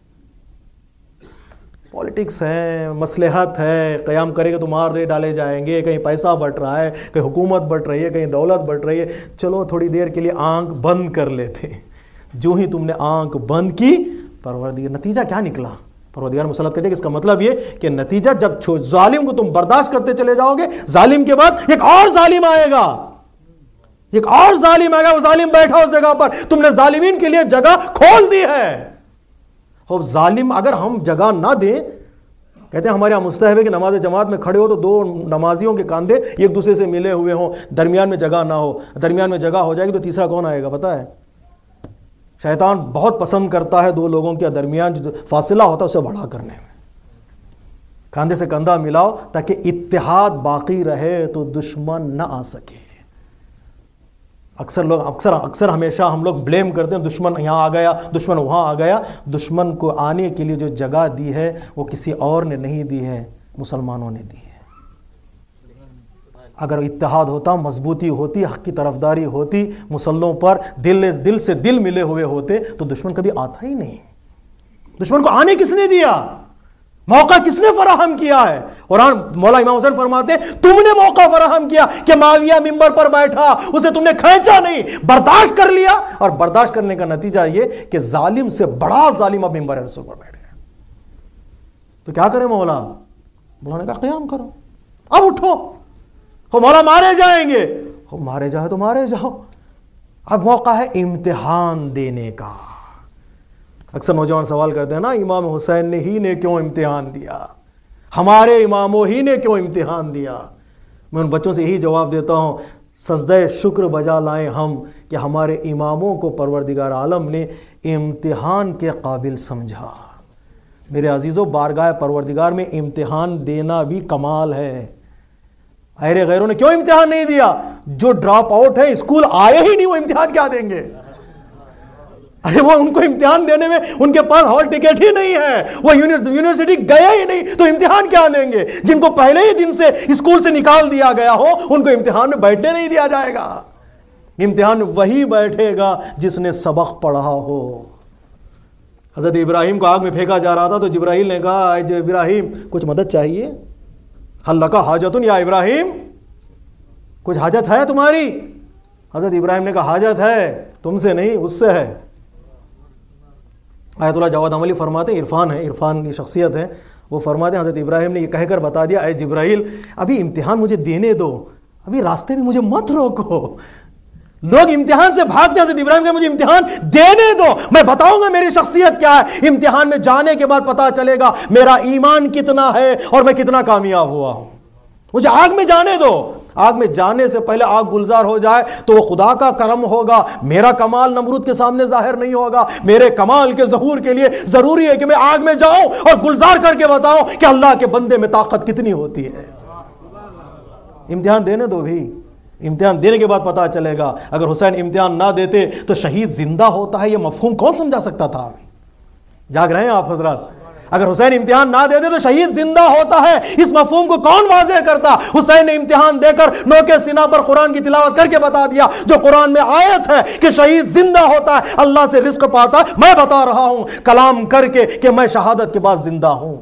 پولیٹکس ہے، مصلحت ہے، قیام کرے گا تو مار دے ڈالے جائیں گے، کہیں پیسہ بٹ رہا ہے، کہیں حکومت بٹ رہی ہے، کہیں دولت بٹ رہی ہے، چلو تھوڑی دیر کے لیے آنکھ بند کر لیتے۔ جو ہی تم نے آنکھ بند کی، پروردگار نتیجہ کیا نکلا؟ پروردگار مسلط کہتے ہیں کہ اس کا مطلب یہ کہ نتیجہ جب ظالم کو تم برداشت کرتے چلے جاؤ گے، ظالم کے بعد ایک اور ظالم آئے گا، ایک اور ظالم آئے گا، وہ ظالم بیٹھا اس جگہ پر، تم نے ظالمین کے لیے جگہ کھول دی ہے۔ اب ظالم اگر ہم جگہ نہ دیں، کہتے ہیں ہمارے یہاں مستحب ہے کہ نماز جماعت میں کھڑے ہو تو دو نمازیوں کے کاندھے ایک دوسرے سے ملے ہوئے ہوں، درمیان میں جگہ نہ ہو، درمیان میں جگہ ہو جائے گی تو تیسرا کون آئے گا پتہ ہے؟ شیطان بہت پسند کرتا ہے دو لوگوں کے درمیان جو فاصلہ ہوتا ہے اسے بڑا کرنے میں۔ کاندھے سے کندھا ملاؤ تاکہ اتحاد باقی رہے تو دشمن نہ آ سکے۔ اکثر لوگ اکثر اکثر ہمیشہ ہم لوگ بلیم کرتے ہیں دشمن یہاں آ گیا، دشمن وہاں آ گیا۔ دشمن کو آنے کے لیے جو جگہ دی ہے وہ کسی اور نے نہیں دی ہے، مسلمانوں نے دی ہے۔ اگر اتحاد ہوتا، مضبوطی ہوتی، حق کی طرفداری ہوتی، مسلوں پر دل دل سے دل ملے ہوئے ہوتے تو دشمن کبھی آتا ہی نہیں۔ دشمن کو آنے کس نے دیا؟ موقع کس نے فراہم کیا ہے؟ قرآن مولا امام حسین فرماتے ہیں تم نے موقع فراہم کیا کہ معاویہ منبر پر بیٹھا، اسے تم نے کھینچا نہیں، برداشت کر لیا، اور برداشت کرنے کا نتیجہ یہ کہ ظالم سے بڑا ظالم اب منبر رسول پر بیٹھ گیا۔ تو کیا کریں مولا؟ مولا نے کہا قیام کرو، اب اٹھو، ہو مولا مارے جائیں گے، ہو مارے جائے تو مارے جاؤ، اب موقع ہے امتحان دینے کا۔ اکثر نوجوان سوال کرتے ہیں نا امام حسین نے ہی نے کیوں امتحان دیا، ہمارے اماموں ہی نے کیوں امتحان دیا؟ میں ان بچوں سے یہی جواب دیتا ہوں سجدہ شکر بجا لائیں ہم کہ ہمارے اماموں کو پروردگار عالم نے امتحان کے قابل سمجھا۔ میرے عزیزوں، بارگاہ پروردگار میں امتحان دینا بھی کمال ہے۔ ایرے غیروں نے کیوں امتحان نہیں دیا؟ جو ڈراپ آؤٹ ہے، اسکول آئے ہی نہیں، وہ امتحان کیا دیں گے؟ ارے وہ ان کو امتحان دینے میں ان کے پاس ہال ٹکٹ ہی نہیں ہے، وہ یونیورسٹی گئے ہی نہیں، تو امتحان کیا دیں گے؟ جن کو پہلے ہی دن سے اسکول سے نکال دیا گیا ہو ان کو امتحان میں بیٹھنے نہیں دیا جائے گا۔ امتحان وہی بیٹھے گا جس نے سبق پڑھا ہو۔ حضرت ابراہیم کو آگ میں پھینکا جا رہا تھا تو جبرائیل نے کہا اے ابراہیم کچھ مدد چاہیے؟ حل لک حاجت یا ابراہیم، کچھ حاجت ہے تمہاری؟ حضرت ابراہیم نے کہا حاجت ہے، تم سے نہیں اس سے ہے۔ آیت اللہ جواد عملی فرماتے ہیں، عرفان ہے، عرفان کی شخصیت ہے، وہ فرماتے ہیں حضرت ابراہیم نے یہ کہہ کر بتا دیا اے جبرائیل ابھی امتحان مجھے دینے دو، ابھی راستے میں مجھے مت روکو۔ لوگ امتحان سے بھاگتے ہیں، حضرت ابراہیم کہ مجھے امتحان دینے دو، میں بتاؤں گا میری شخصیت کیا ہے، امتحان میں جانے کے بعد پتا چلے گا میرا ایمان کتنا ہے اور میں کتنا کامیاب ہوا ہوں۔ مجھے آگ میں جانے دو، آگ میں جانے سے پہلے آگ گلزار ہو جائے تو وہ خدا کا کرم ہوگا، میرا کمال نمرود کے سامنے ظاہر نہیں ہوگا۔ میرے کمال کے ظہور کے لیے ضروری ہے کہ میں آگ میں جاؤں اور گلزار کر کے بتاؤں کہ اللہ کے بندے میں طاقت کتنی ہوتی ہے۔ امتحان دینے دو بھی، امتحان دینے کے بعد پتا چلے گا۔ اگر حسین امتحان نہ دیتے تو شہید زندہ ہوتا ہے، یہ مفہوم کون سمجھا سکتا تھا؟ جاگ رہے ہیں آپ حضرات؟ اگر حسین امتحان نہ دیتے تو شہید زندہ ہوتا ہے، اس مفہوم کو کون واضح کرتا؟ حسین نے امتحان دے کر نوکے سینہ پر قرآن کی تلاوت کر کے بتا دیا جو قرآن میں آیت ہے کہ شہید زندہ ہوتا ہے، اللہ سے رزق پاتا ہے، میں بتا رہا ہوں کلام کر کے کہ میں شہادت کے بعد زندہ ہوں۔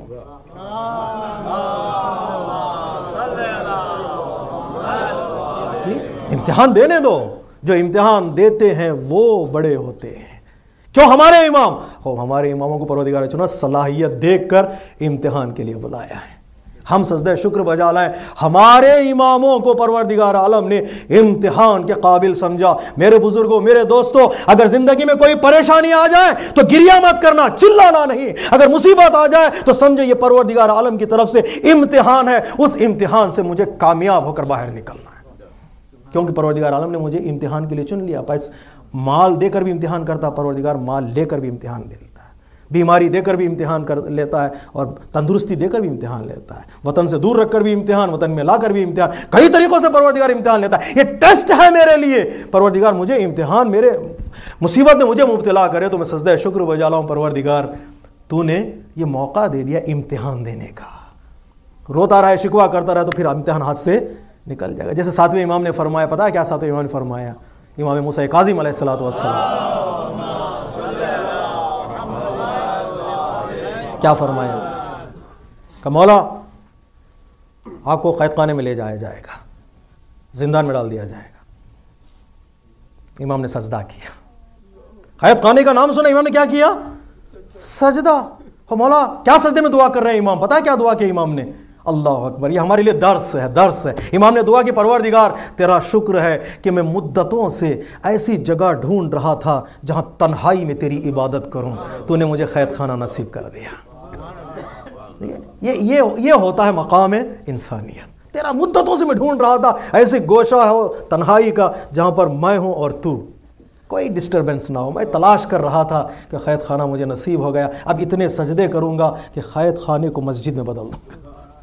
امتحان دینے دو، جو امتحان دیتے ہیں وہ بڑے ہوتے ہیں۔ کیوں ہمارے امام ہو ہمارے اماموں کو پروردگار چنا صلاحیت دیکھ کر امتحان کے لیے بلایا ہے۔ ہم سجدہ شکر بجا لائیں، ہمارے اماموں کو پروردگار عالم نے امتحان کے قابل سمجھا۔ میرے بزرگوں، میرے دوستوں، اگر زندگی میں کوئی پریشانی آ جائے تو گریہ مت کرنا، چلانا نہیں۔ اگر مصیبت آ جائے تو سمجھے یہ پروردگار عالم کی طرف سے امتحان ہے، اس امتحان سے مجھے کامیاب ہو کر باہر نکلنا ہے، کیونکہ پروردگار عالم نے مجھے امتحان کے لیے چن لیا۔ پیس مال دے کر بھی امتحان کرتا ہے پروردگار، مال لے کر بھی امتحان دے لیتا ہے، بیماری دے کر بھی امتحان کر لیتا ہے، اور تندرستی دے کر بھی امتحان لیتا ہے، وطن سے دور رکھ کر بھی امتحان، وطن میں لا کر بھی امتحان، کئی طریقوں سے پروردگار امتحان لیتا ہے۔ یہ ٹیسٹ ہے میرے لیے، پروردگار مجھے امتحان، میرے مصیبت میں مجھے مبتلا کرے تو میں سجدہ شکر بجا لاؤں، پروردگار تو نے یہ موقع دے دیا امتحان دینے کا. روتا رہا ہے, شکوہ کرتا رہا تو پھر امتحان ہاتھ سے نکل جائے گا. جیسے ساتویں امام نے فرمایا, پتا ہے کیا ساتویں امام نے فرمایا؟ امام موسیٰ کاظم علیہ الصلوۃ والسلام کیا فرمایا کہ مولا آپ کو قید خانے میں لے جایا جائے گا, زندان میں ڈال دیا جائے گا. امام نے سجدہ کیا. قید خانے کا نام سنا, امام نے کیا کیا؟ سجدہ. مولا کیا سجدے میں دعا کر رہے ہیں امام؟ پتا ہے کیا دعا کی امام نے؟ اللہ اکبر, یہ ہمارے لیے درس ہے, درس ہے. امام نے دعا کی, پروردگار تیرا شکر ہے کہ میں مدتوں سے ایسی جگہ ڈھونڈ رہا تھا جہاں تنہائی میں تیری عبادت کروں, تو نے مجھے قید خانہ نصیب کر دیا. یہ یہ یہ ہوتا ہے مقام انسانیت. تیرا مدتوں سے میں ڈھونڈ رہا تھا ایسے گوشہ ہو تنہائی کا جہاں پر میں ہوں اور تو, کوئی ڈسٹربنس نہ ہو. میں تلاش کر رہا تھا کہ قید خانہ مجھے نصیب ہو گیا. اب اتنے سجدے کروں گا کہ قید خانے کو مسجد میں بدل دوں گا,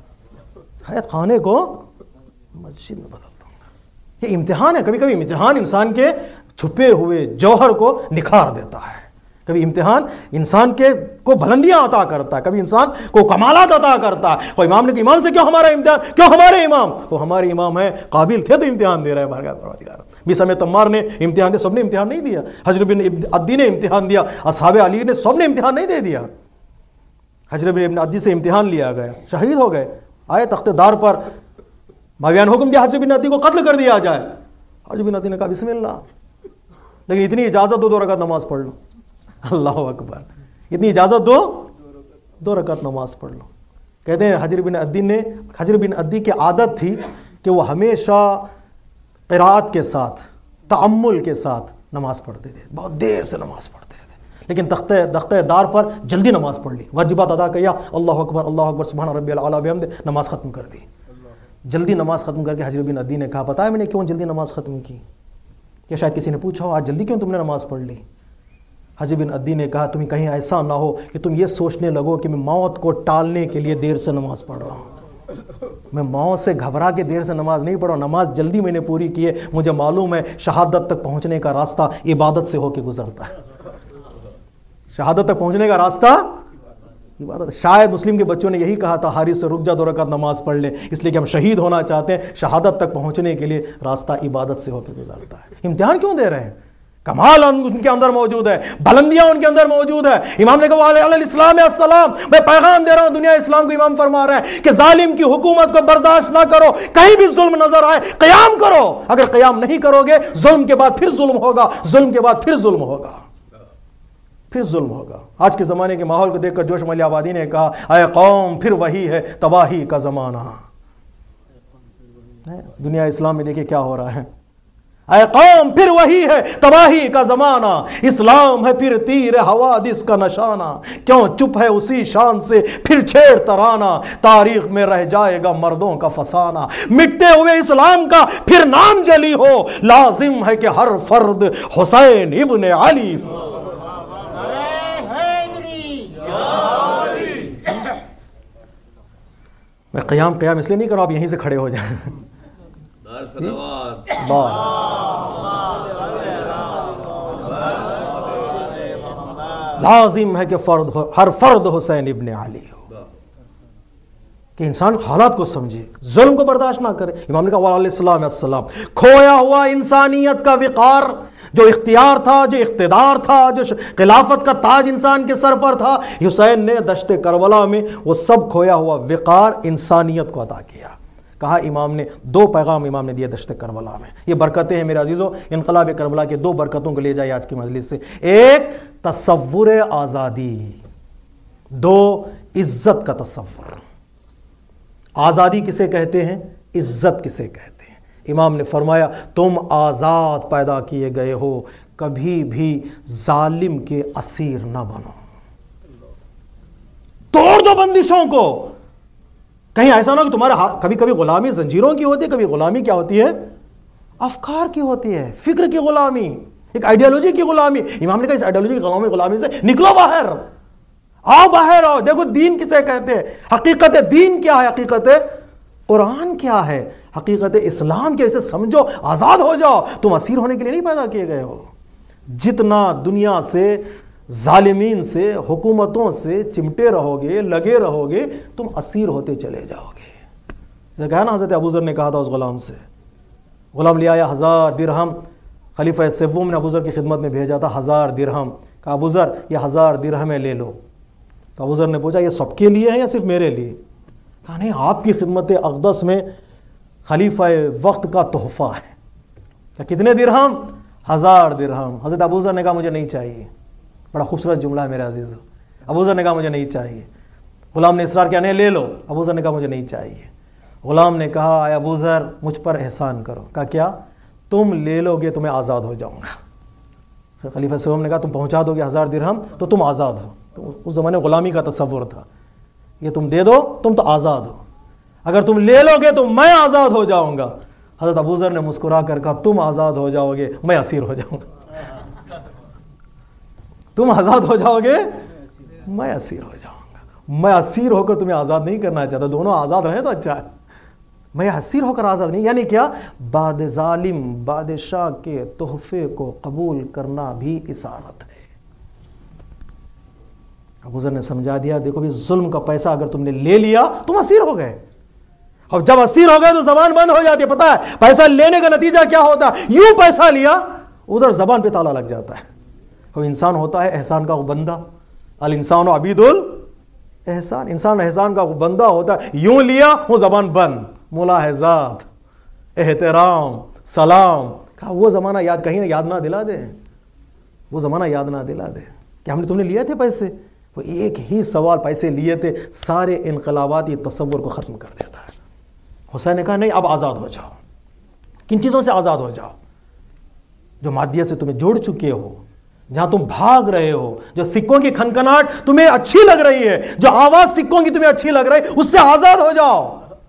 قید خانے کو مسجد میں بدل دوں گا. یہ امتحان ہے. کبھی کبھی امتحان انسان کے چھپے ہوئے جوہر کو نکھار دیتا ہے. کبھی امتحان انسان کے کو بلندیاں عطا کرتا ہے, کبھی انسان کو کمالات عطا کرتا ہے. کوئی امام نے کہ امام سے کیوں ہمارا امتحان, کیوں ہمارے امام؟ وہ ہمارے امام ہیں, قابل تھے تو امتحان دے رہے ہیں. بارگاہ پروردگار بیسم تمار نے امتحان دیا, سب نے امتحان نہیں دیا. حجر بن عدی نے امتحان دیا, اصحاب علی نے سب نے امتحان نہیں دے دیا. حجر بن عدی سے امتحان لیا گیا, شہید ہو گئے. آئے تخت دار پر, ماویہ نے حکم دیا حجر بن عدی کو قتل کر دیا جائے. حجر بن عدی نے کہا بسم اللہ, لیکن اتنی اجازت دو, دو رکعت نماز پڑھ لو. اللہ اکبر, اتنی اجازت دو, دو رکعت نماز پڑھ لو. کہتے ہیں حجر بن عدی نے, حجر بن عدی کی عادت تھی کہ وہ ہمیشہ قرات کے ساتھ, تأمل کے ساتھ نماز پڑھتے تھے, بہت دیر سے نماز پڑھتے تھے. لیکن تخت تخت دار پر جلدی نماز پڑھ لی, واجبات ادا کیا, اللہ اکبر اللہ اکبر سبحان ربی العلیٰ بحمدہ, نماز ختم کر دی. جلدی نماز ختم کر کے حجر بن عدی نے کہا, پتہ ہے میں نے کیوں جلدی نماز ختم کی؟ یا شاید کسی نے پوچھا ہو آج جلدی کیوں تم نے نماز پڑھ لی؟ حجر بن عدی نے کہا تمہیں کہیں ایسا نہ ہو کہ تم یہ سوچنے لگو کہ میں موت کو ٹالنے کے لیے دیر سے نماز پڑھ رہا ہوں. میں موت سے گھبرا کے دیر سے نماز نہیں پڑھ رہا ہوں, نماز جلدی میں نے پوری کی ہے. مجھے معلوم ہے شہادت تک پہنچنے کا راستہ عبادت سے ہو کے گزرتا ہے. شہادت تک پہنچنے کا راستہ عبادت. شاید مسلم کے بچوں نے یہی کہا تھا, حارث سے رک جا, دو رکعت نماز پڑھ لے, اس لیے کہ ہم شہید ہونا چاہتے ہیں. شہادت تک پہنچنے کے لیے راستہ عبادت سے ہو کے گزرتا ہے. امتحان کیوں دے رہے ہیں؟ کمال ان کے اندر موجود ہے, بلندیاں ان کے اندر موجود ہے. امام نے کہا علیہ السلام السلام, میں پیغام دے رہا ہوں دنیا اسلام کو. امام فرما رہے ہیں کہ ظالم کی حکومت کو برداشت نہ کرو, کہیں بھی ظلم نظر آئے قیام کرو. اگر قیام نہیں کرو گے ظلم کے بعد پھر ظلم ہوگا, ظلم کے بعد پھر ظلم ہوگا, پھر ظلم ہوگا. آج کے زمانے کے ماحول کو دیکھ کر جوش ملی آبادی نے کہا, اے قوم پھر وہی ہے تباہی کا زمانہ. دنیا اسلام میں دیکھیں کیا ہو رہا ہے. اے قوم پھر وہی ہے تباہی کا زمانہ, اسلام ہے پھر تیر حوادث کا نشانہ. کیوں چپ ہے اسی شان سے پھر چھیڑ ترانہ, تاریخ میں رہ جائے گا مردوں کا فسانہ. مٹتے ہوئے اسلام کا پھر نام جلی ہو, لازم ہے کہ ہر فرد حسین ابن علی. میں قیام قیام اس لیے نہیں کروں, آپ یہیں سے کھڑے ہو جائیں. لازم ہے کہ فرد ہر فرد حسین ابن علی ہو, کہ انسان حالات کو سمجھے, ظلم کو برداشت نہ کرے. امام نے کہا علیہ السلام السلام, کھویا ہوا انسانیت کا وقار, جو اختیار تھا, جو اقتدار تھا, جو خلافت کا تاج انسان کے سر پر تھا, حسین نے دشت کربلا میں وہ سب کھویا ہوا وقار انسانیت کو عطا کیا. کہا امام نے دو پیغام امام نے دیے دشت کربلا میں. یہ برکتیں ہیں میرے عزیزو, انقلاب کربلا کے دو برکتوں کو لے جائے آج کی مجلس سے. ایک تصور آزادی, دو عزت کا تصور. آزادی کسے کہتے ہیں, عزت کسے کہتے ہیں. امام نے فرمایا تم آزاد پیدا کیے گئے ہو, کبھی بھی ظالم کے اسیر نہ بنو. توڑ دو بندشوں کو. کہیں ایسا نہ کہ تمہارا کبھی کبھی غلامی زنجیروں کی ہوتی ہے, کبھی غلامی کیا ہوتی ہے, افکار کی ہوتی ہے, فکر کی غلامی, ایک آئیڈیالوجی کی غلامی. امام نے کہا اس آئیڈیالوجی کی غلامی غلامی سے نکلو باہر, آؤ باہر آؤ. دیکھو دین کسے کہتے ہیں, حقیقت دین کیا ہے, حقیقت قرآن کیا ہے, حقیقت اسلام کے, اسے سمجھو, آزاد ہو جاؤ. تم اسیر ہونے کے لیے نہیں پیدا کیے گئے ہو. جتنا دنیا سے ظالمین سے، حکومتوں سے چمٹے رہو گے، لگے رہو گے، تم اسیر ہوتے چلے جاؤ گے۔ کہا نا حضرت ابوذر نے کہا تھا اس غلام سے، غلام لے آیا ہزار درہم، خلیفہ سوم نے ابوذر کی خدمت میں بھیجا تھا ہزار درہم، کہا ابوذر یہ ہزار درہم لے لو۔ تو ابوذر نے پوچھا یہ سب کے لیے ہے یا صرف میرے لیے؟ کہا نہیں، آپ کی خدمت اقدس میں خلیفہ وقت کا تحفہ ہے۔ کہ کتنے درہم؟ ہزار درہم۔ حضرت ابوذر نے کہا مجھے نہیں چاہیے۔ بڑا خوبصورت جملہ ہے میرے عزیز۔ ابوذر نے کہا مجھے نہیں چاہیے۔ غلام نے اصرار کیا، نہیں لے لو۔ ابوذر نے کہا مجھے نہیں چاہیے۔ غلام نے کہا اے ابوذر مجھ پر احسان کرو۔ کہا کیا؟ تم لے لو گے تو میں آزاد ہو جاؤں گا۔ خلیفہ سوم نے کہا تم پہنچا دو گے ہزار درہم تو تم آزاد ہو۔ تو اس زمانے غلامی کا تصور تھا، یہ تم دے دو تم تو آزاد ہو، اگر تم لے لو گے تو میں آزاد ہو جاؤں گا۔ حضرت ابوذر نے مسکرا کر کہا تم آزاد ہو جاؤ گے میں اسیر ہو جاؤں گا۔ تم آزاد ہو جاؤ گے میں اسیر ہو جاؤں گا۔ میں اسیر ہو کر تمہیں آزاد نہیں کرنا چاہتا، دونوں آزاد رہیں تو اچھا ہے، میں اسیر ہو کر آزاد نہیں۔ یعنی کیا؟ بعد ظالم بادشاہ کے تحفے کو قبول کرنا بھی اسارت ہے۔ ابوذر نے سمجھا دیا دیکھو بھی ظلم کا پیسہ اگر تم نے لے لیا تم اسیر ہو گئے، اور جب اسیر ہو گئے تو زبان بند ہو جاتی ہے۔ پتہ ہے پیسہ لینے کا نتیجہ کیا ہوتا ہے؟ یوں پیسہ لیا ادھر زبان پہ تالا لگ جاتا ہے۔ اور انسان ہوتا ہے احسان کا وہ بندہ، الانسان عبید الاحسان، انسان احسان کا وہ بندہ ہوتا ہے، یوں لیا وہ زبان بند، ملاحظات، احترام، سلام۔ کہا وہ زمانہ یاد کہیں نہ یاد نہ دلا دے، وہ زمانہ یاد نہ دلا دے کہ ہم نے تم نے لیے تھے پیسے۔ وہ ایک ہی سوال پیسے لیے تھے سارے انقلاباتی تصور کو ختم کر دیتا ہے۔ حسین نے کہا نہیں اب آزاد ہو جاؤ۔ کن چیزوں سے آزاد ہو جاؤ؟ جو مادیت سے تمہیں جوڑ چکے ہو، جہاں تم بھاگ رہے ہو، جو سکوں کی کھنکھناہٹ تمہیں اچھی لگ رہی ہے، جو آواز سکوں کی تمہیں اچھی لگ رہی ہے، اس سے آزاد ہو جاؤ۔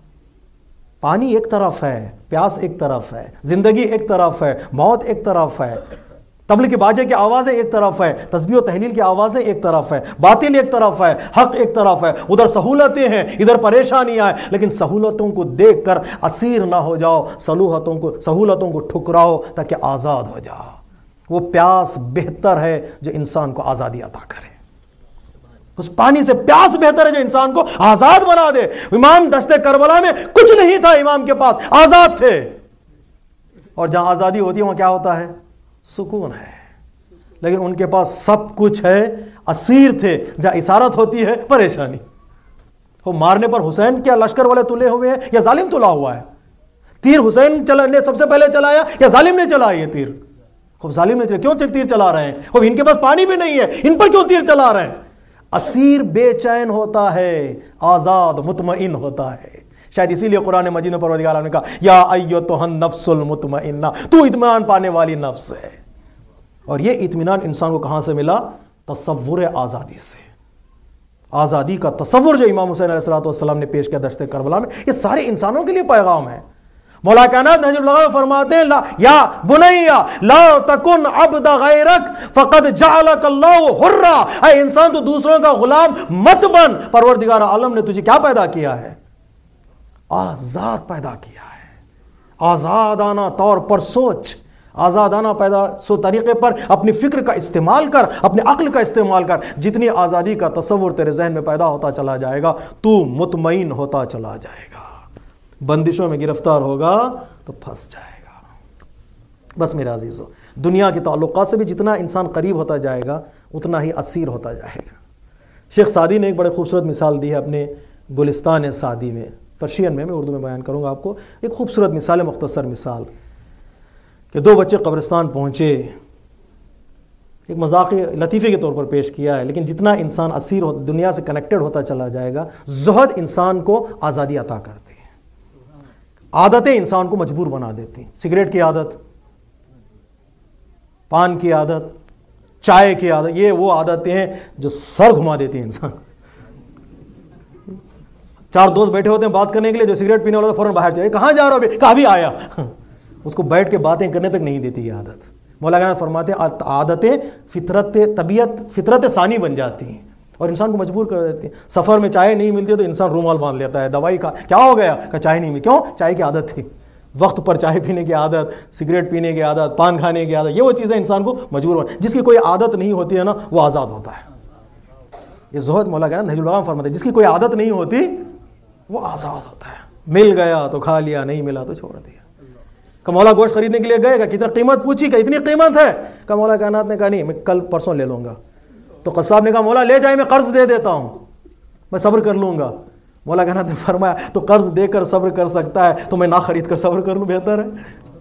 پانی ایک طرف ہے، پیاس ایک طرف ہے، زندگی ایک طرف ہے، موت ایک طرف ہے، تبل کے باجے کی آوازیں ایک طرف ہے، تسبیح و تحلیل کی آوازیں ایک طرف ہے، باطل ایک طرف ہے، حق ایک طرف ہے، ادھر سہولتیں ہیں ادھر پریشانیاں ہیں، لیکن سہولتوں کو دیکھ کر اسیر نہ ہو جاؤ، سہولتوں کو سہولتوں کو ٹھکراؤ تاکہ آزاد ہو جاؤ۔ وہ پیاس بہتر ہے جو انسان کو آزادی عطا کرے، اس پانی سے پیاس بہتر ہے جو انسان کو آزاد بنا دے۔ امام دشت کربلا میں کچھ نہیں تھا امام کے پاس، آزاد تھے، اور جہاں آزادی ہوتی ہے وہاں کیا ہوتا ہے؟ سکون ہے۔ لیکن ان کے پاس سب کچھ ہے، اسیر تھے، جہاں اسارت ہوتی ہے پریشانی۔ وہ مارنے پر حسین کیا لشکر والے تلے ہوئے ہیں یا ظالم تلا ہوا ہے؟ تیر حسین نے سب سے پہلے چلایا یا ظالم نے چلایا یہ تیر؟ خوب ظالم نے چلایا، کیوں تیر چلا رہے ہیں؟ خوب ان کے پاس پانی بھی نہیں ہے، ان پر کیوں تیر چلا رہے ہیں؟ اسیر بے چین ہوتا ہے، آزاد مطمئن ہوتا ہے۔ شاید اسی لیے قرآن مجید میں پروردگار عالم نے کہا یا ایتھا النفس المطمئنہ، تو اطمینان پانے والی نفس ہے۔ اور یہ اطمینان انسان کو کہاں سے ملا؟ تصور آزادی سے۔ آزادی کا تصور جو امام حسین علیہ السلام نے پیش کیا دشت کربلا میں، یہ سارے انسانوں کے لیے پیغام ہے۔ مولا کائنات نہج البلاغہ میں فرماتے ہیں یا بنیا لا تکن عبد غیرک فقد جعلک اللہ حرا، اے انسان تو دوسروں کا غلام مت بن، پروردگار عالم نے تجھے کیا پیدا کیا ہے؟ آزاد پیدا کیا ہے۔ آزادانہ طور پر سوچ، آزادانہ پیدا سو طریقے پر اپنی فکر کا استعمال کر، اپنے عقل کا استعمال کر۔ جتنی آزادی کا تصور تیرے ذہن میں پیدا ہوتا چلا جائے گا تو مطمئن ہوتا چلا جائے گا، بندشوں میں گرفتار ہوگا تو پھنس جائے گا۔ بس میرے عزیزو، دنیا کے تعلقات سے بھی جتنا انسان قریب ہوتا جائے گا اتنا ہی اسیر ہوتا جائے گا۔ شیخ سعدی نے ایک بڑے خوبصورت مثال دی ہے اپنے گلستان سعدی میں، پرشین میں میں اردو میں بیان کروں گا آپ کو۔ ایک خوبصورت مثال ہے، مختصر مثال، کہ دو بچے قبرستان پہنچے، ایک مذاقی لطیفے کے طور پر پیش کیا ہے، لیکن جتنا انسان اسیر ہو دنیا سے کنیکٹڈ ہوتا چلا جائے گا، زہد انسان کو آزادی عطا کرتی ہے۔ عادتیں انسان کو مجبور بنا دیتی ہیں، سگریٹ کی عادت، پان کی عادت، چائے کی عادت، یہ وہ عادتیں ہیں جو سر گھما دیتی ہیں انسان۔ چار دوست بیٹھے ہوتے ہیں بات کرنے کے لیے، جو سگریٹ پینے والا فوراً باہر چلے، کہاں جا رہا ہو؟ کہاں بھی آیا، اس کو بیٹھ کے باتیں کرنے تک نہیں دیتی یہ عادت۔ مولانا فرماتے ہیں عادتیں فطرت طبیعت فطرت ثانی بن جاتی ہیں اور انسان کو مجبور کر دیتی ہیں۔ سفر میں چائے نہیں ملتی تو انسان رومال باندھ لیتا ہے، دوائی کا کیا ہو گیا کہ چائے نہیں ملی، کیوں؟ چائے کی عادت تھی، وقت پر چائے پینے کی عادت، سگریٹ پینے کی عادت، پان کھانے کی عادت، یہ وہ چیزیں انسان کو مجبور ہو. جس کی کوئی عادت نہیں ہوتی ہے نا وہ آزاد ہوتا ہے. یہ زہد مولا کہنا نہج البلاغہ فرماتے ہیں جس کی کوئی عادت نہیں ہوتی وہ آزاد ہوتا ہے. مل گیا تو کھا لیا، نہیں ملا تو چھوڑ دیا. کہ مولا گوشت خریدنے کے لیے گئے گا، کتنا قیمت پوچھی، کہ اتنی قیمت ہے. کہ مولا کائنات نے کہا نہیں میں کل پرسوں لے لوں گا. تو قصاب نے کہا مولا لے جائے میں قرض دے دیتا ہوں، میں صبر کر لوں گا. مولا کائنات نے فرمایا تو قرض دے کر صبر کر سکتا ہے تو میں نہ خرید کر صبر کر لوں بہتر ہے.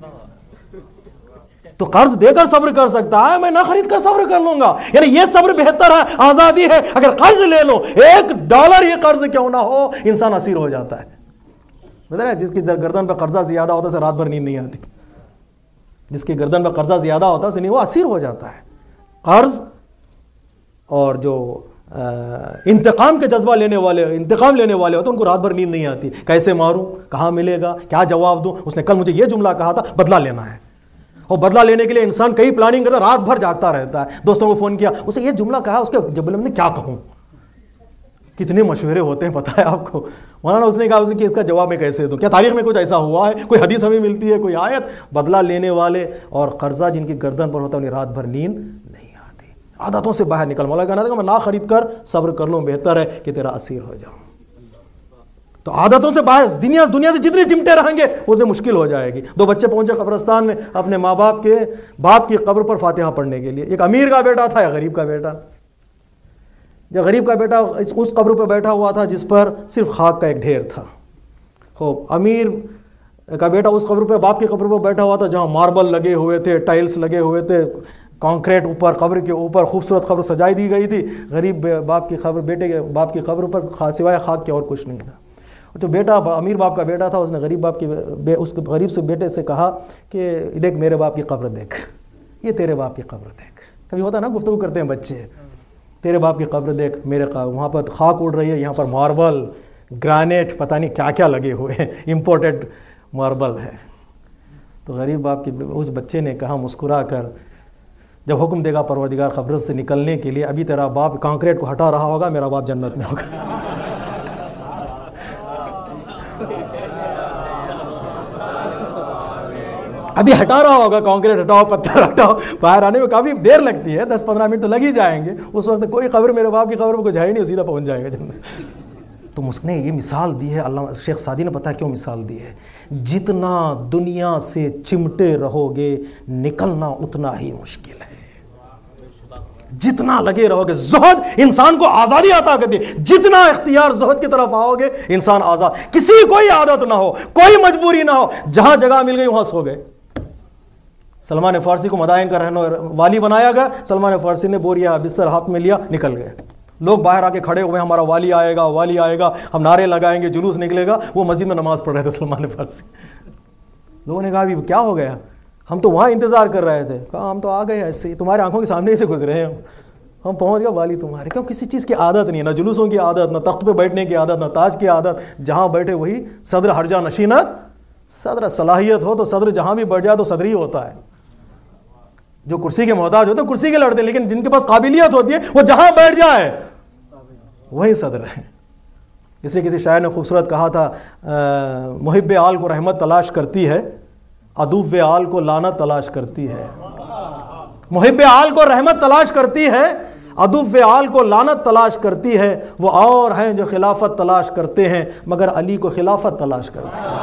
تو قرض دے کر صبر کر سکتا ہے، میں نہ خرید کر صبر کر لوں گا. یعنی یہ صبر بہتر ہے، آزادی ہے. اگر قرض لے لو، ایک ڈالر یہ قرض کیوں نہ ہو، انسان اسیر ہو جاتا ہے. بتا رہے جس کی گردن پہ قرضہ زیادہ ہوتا ہے اسے رات بھر نیند نہیں آتی. جس کی گردن پہ قرضہ زیادہ ہوتا ہے اسے نہیں، وہ اسیر ہو جاتا ہے. قرض اور جو انتقام کے جذبہ لینے والے انتقام لینے والے ہوتے ہیں ان کو رات بھر نیند نہیں آتی. کیسے ماروں، کہاں ملے گا، کیا جواب دوں. اس نے کل مجھے یہ جملہ کہا تھا، بدلہ لینا ہے. اور بدلہ لینے کے لیے انسان کئی پلاننگ کرتا ہے، رات بھر جاگتا رہتا ہے. دوستوں کو فون کیا، اسے یہ جملہ کہا، اس کے جب میں کیا کہوں. کتنے مشورے ہوتے ہیں پتہ ہے آپ کو. مولانا اس نے کہا اس نے کہ اس کا جواب میں کیسے دوں. کیا تاریخ میں کچھ ایسا ہوا ہے، کوئی حدیث ہمیں ملتی ہے، کوئی آیت. بدلہ لینے والے اور قرضہ جن کی گردن پر ہوتا ہے انہیں رات بھر نیند نہیں آتی. عادتوں سے باہر نکل. مولا کہنا تھا کہ میں نہ خرید کر صبر کر لوں، بہتر ہے کہ تیرا اسیر ہو جاؤں. تو عادتوں سے باہر دنیا دنیا سے جتنے چمٹے رہیں گے اتنے مشکل ہو جائے گی. دو بچے پہنچے قبرستان میں اپنے ماں باپ کے باپ کی قبر پر فاتحہ پڑھنے کے لیے. ایک امیر کا بیٹا تھا، ایک غریب کا بیٹا. جو غریب کا بیٹا اس قبر پہ بیٹھا ہوا تھا جس پر صرف خاک کا ایک ڈھیر تھا. خوب امیر کا بیٹا اس قبر پہ باپ کی قبر پہ بیٹھا ہوا تھا جہاں ماربل لگے ہوئے تھے، ٹائلز لگے ہوئے تھے، کانکریٹ اوپر قبر کے اوپر خوبصورت قبر سجائی دی گئی تھی. غریب باپ کی قبر بیٹے کے باپ کی قبر پر سوائے خاک کے اور کچھ نہیں تھا. تو بیٹا امیر باپ کا بیٹا تھا، اس نے غریب باپ کی اس غریب سے بیٹے سے کہا کہ دیکھ میرے باپ کی قبر دیکھ، یہ تیرے باپ کی قبر دیکھ. کبھی ہوتا ہے نا گفتگو کرتے ہیں بچے، تیرے باپ کی قبر دیکھ، میرے وہاں پر خاک اڑ رہی ہے، یہاں پر ماربل گرانیٹ پتہ نہیں کیا کیا لگے ہوئے ہیں، امپورٹڈ ماربل ہے. تو غریب باپ کی اس بچے نے کہا مسکرا کر، جب حکم دے گا پروردگار قبر سے نکلنے کے لیے، ابھی تیرا باپ کانکریٹ کو ہٹا رہا ہوگا، میرا باپ جنت میں ہوگا. ابھی ہٹا رہا ہوگا، کانکریٹ ہٹاؤ، پتھر ہٹاؤ، باہر آنے میں کافی دیر لگتی ہے، دس پندرہ منٹ تو لگ ہی جائیں گے. اس وقت کوئی خبر میرے باپ کی خبر میں کچھ ہے ہی نہیں، سیدھا پہنچ جائے گا جنت. تو اس نے یہ مثال دی ہے، اللہ شیخ سعدی نے پتہ کیوں مثال دی ہے، جتنا دنیا سے چمٹے رہو گے نکلنا اتنا ہی مشکل ہے. جتنا لگے رہو گے، زہد انسان کو آزادی عطا کرتی ہے. جتنا اختیار زہد کی طرف آؤ گے انسان آزاد. کسی کوئی عادت نہ ہو، کوئی مجبوری نہ ہو، جہاں جگہ مل گئی وہاں سو گئے. سلمان فارسی کو مدائن کا رہنا والی بنایا گیا. سلمان فارسی نے بوریا بستر ہاتھ میں لیا، نکل گئے. لوگ باہر آ کے کھڑے ہوئے، ہمارا والی آئے گا، والی آئے گا، ہم نعرے لگائیں گے، جلوس نکلے گا. وہ مسجد میں نماز پڑھ رہے تھے سلمان فارسی. لوگوں نے کہا ابھی کیا ہو گیا، ہم تو وہاں انتظار کر رہے تھے. کہا ہم تو آ گئے ایسے ہی، تمہارے آنکھوں کے سامنے سے گزرے ہیں، ہم پہنچ گئے والی تمہارے. کیوں کسی چیز کی عادت نہیں ہے، نہ جلوسوں کی عادت، نہ تخت پہ بیٹھنے کی عادت، نہ تاج کی عادت. جہاں بیٹھے وہی صدر ہرجا نشینت. صدر صلاحیت ہو تو صدر جہاں بھی بیٹھ جائے تو صدر ہی ہوتا ہے. جو کرسی کے محتاج ہوتے ہیں کرسی کے لڑتے ہیں، لیکن جن کے پاس قابلیت ہوتی ہے وہ جہاں بیٹھ جائے وہی صدر ہے. اس لیے کسی شاعر نے خوبصورت کہا تھا، محب آل کو رحمت تلاش کرتی ہے، عدو آل کو لعنت تلاش کرتی ہے. محب آل کو رحمت تلاش کرتی ہے، عدو آل کو لعنت تلاش کرتی ہے. وہ اور ہیں جو خلافت تلاش کرتے ہیں مگر علی کو خلافت تلاش کرتے ہیں.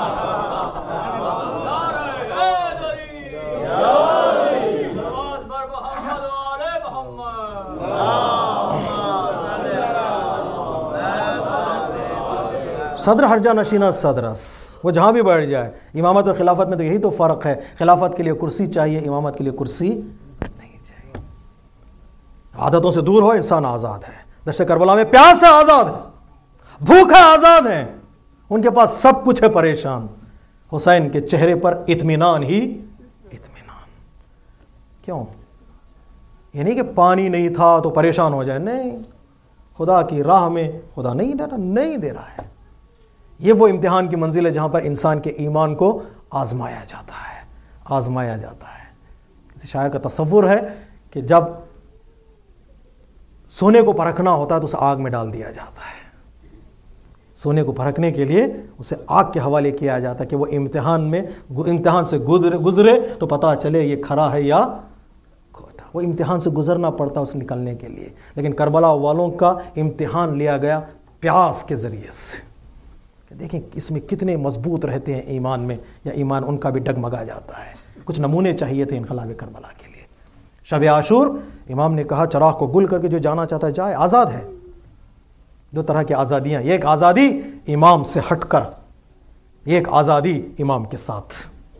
صدر ہرجا نشینہ صدرس، وہ جہاں بھی بیٹھ جائے. امامت اور خلافت میں تو یہی تو فرق ہے، خلافت کے لیے کرسی چاہیے، امامت کے لیے کرسی نہیں چاہیے. عادتوں سے دور ہو انسان آزاد ہے. دشت کربلا میں پیاس سے آزاد ہے، بھوکا آزاد ہے، ان کے پاس سب کچھ ہے، پریشان. حسین کے چہرے پر اطمینان ہی اطمینان. کیوں؟ یہ نہیں کہ پانی نہیں تھا تو پریشان ہو جائے، نہیں، خدا کی راہ میں خدا نہیں دے رہا، نہیں دے رہا ہے. یہ وہ امتحان کی منزل ہے جہاں پر انسان کے ایمان کو آزمایا جاتا ہے، آزمایا جاتا ہے. کسی شاعر کا تصور ہے کہ جب سونے کو پرکھنا ہوتا ہے تو اسے آگ میں ڈال دیا جاتا ہے. سونے کو پرکھنے کے لیے اسے آگ کے حوالے کیا جاتا کہ وہ امتحان میں امتحان سے گزرے گزرے تو پتہ چلے یہ کھرا ہے یا کھوٹا. وہ امتحان سے گزرنا پڑتا اسے نکلنے کے لیے. لیکن کربلا والوں کا امتحان لیا گیا پیاس کے ذریعے سے. دیکھیں اس میں کتنے مضبوط رہتے ہیں ایمان میں، یا ایمان ان کا بھی ڈگمگا جاتا ہے. کچھ نمونے چاہیے تھے انقلاب کربلا کے لیے. شب عاشور امام نے کہا چراغ کو گل کر کے جو جانا چاہتا ہے جائے، آزاد ہے. دو طرح کی آزادیاں، ایک آزادی امام سے ہٹ کر، ایک آزادی امام کے ساتھ.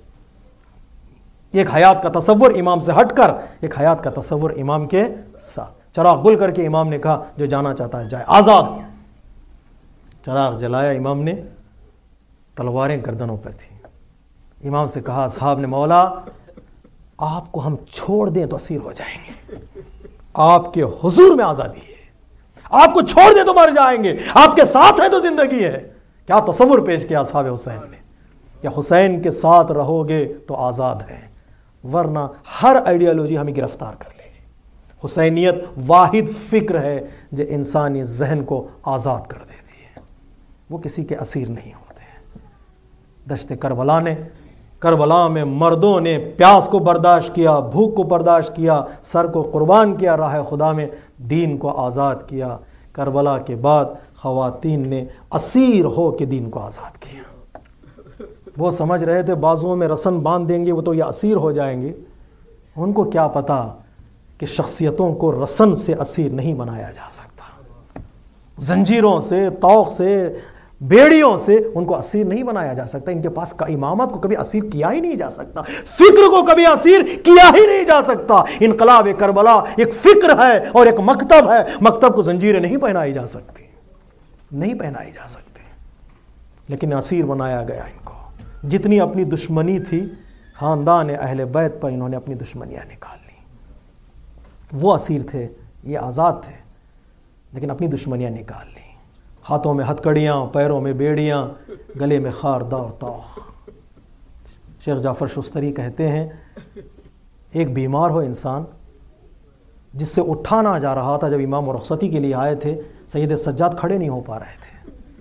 ایک حیات کا تصور امام سے ہٹ کر، ایک حیات کا تصور امام کے ساتھ. چراغ گل کر کے امام نے کہا جو جانا چاہتا ہے جائے، آزاد. چراغ جلایا امام نے، تلواریں گردنوں پر تھیں. امام سے کہا اصحاب نے مولا آپ کو ہم چھوڑ دیں تو اسیر ہو جائیں گے، آپ کے حضور میں آزادی ہے. آپ کو چھوڑ دیں تو مر جائیں گے، آپ کے ساتھ ہیں تو زندگی ہے. کیا تصور پیش کیا اصحاب حسین نے کہ حسین کے ساتھ رہو گے تو آزاد ہیں، ورنہ ہر آئیڈیالوجی ہمیں گرفتار کر لے گی. حسینیت واحد فکر ہے جو انسانی ذہن کو آزاد کر دیتی ہے، وہ کسی کے اسیر نہیں ہوتے ہیں. دشت کربلا نے کربلا میں مردوں نے پیاس کو برداشت کیا، بھوک کو برداشت کیا، سر کو قربان کیا راہ خدا میں، دین کو آزاد کیا. کربلا کے بعد خواتین نے اسیر ہو کے دین کو آزاد کیا. وہ سمجھ رہے تھے بازوؤں میں رسن باندھ دیں گے وہ تو یہ اسیر ہو جائیں گے. ان کو کیا پتا کہ شخصیتوں کو رسن سے اسیر نہیں بنایا جا سکتا، زنجیروں سے، طوق سے، بیڑیوں سے ان کو اسیر نہیں بنایا جا سکتا. ان کے پاس کا امامت کو کبھی اسیر کیا ہی نہیں جا سکتا، فکر کو کبھی اسیر کیا ہی نہیں جا سکتا. انقلاب کربلا ایک فکر ہے اور ایک مکتب ہے. مکتب کو زنجیریں نہیں پہنائی جا سکتی، نہیں پہنائی جا سکتے، لیکن اسیر بنایا گیا ان کو. جتنی اپنی دشمنی تھی خاندان اہل بیت پر انہوں نے اپنی دشمنیاں نکال لی. وہ اسیر تھے، یہ آزاد تھے، لیکن اپنی دشمنیاں نکال لی. ہاتھوں میں ہتکڑیاں، پیروں میں بیڑیاں، گلے میں خاردار طوق. شیخ جعفر شستری کہتے ہیں ایک بیمار ہو انسان جس سے اٹھا نہ جا رہا تھا، جب امام رخصتی کے لیے آئے تھے سید سجاد کھڑے نہیں ہو پا رہے تھے.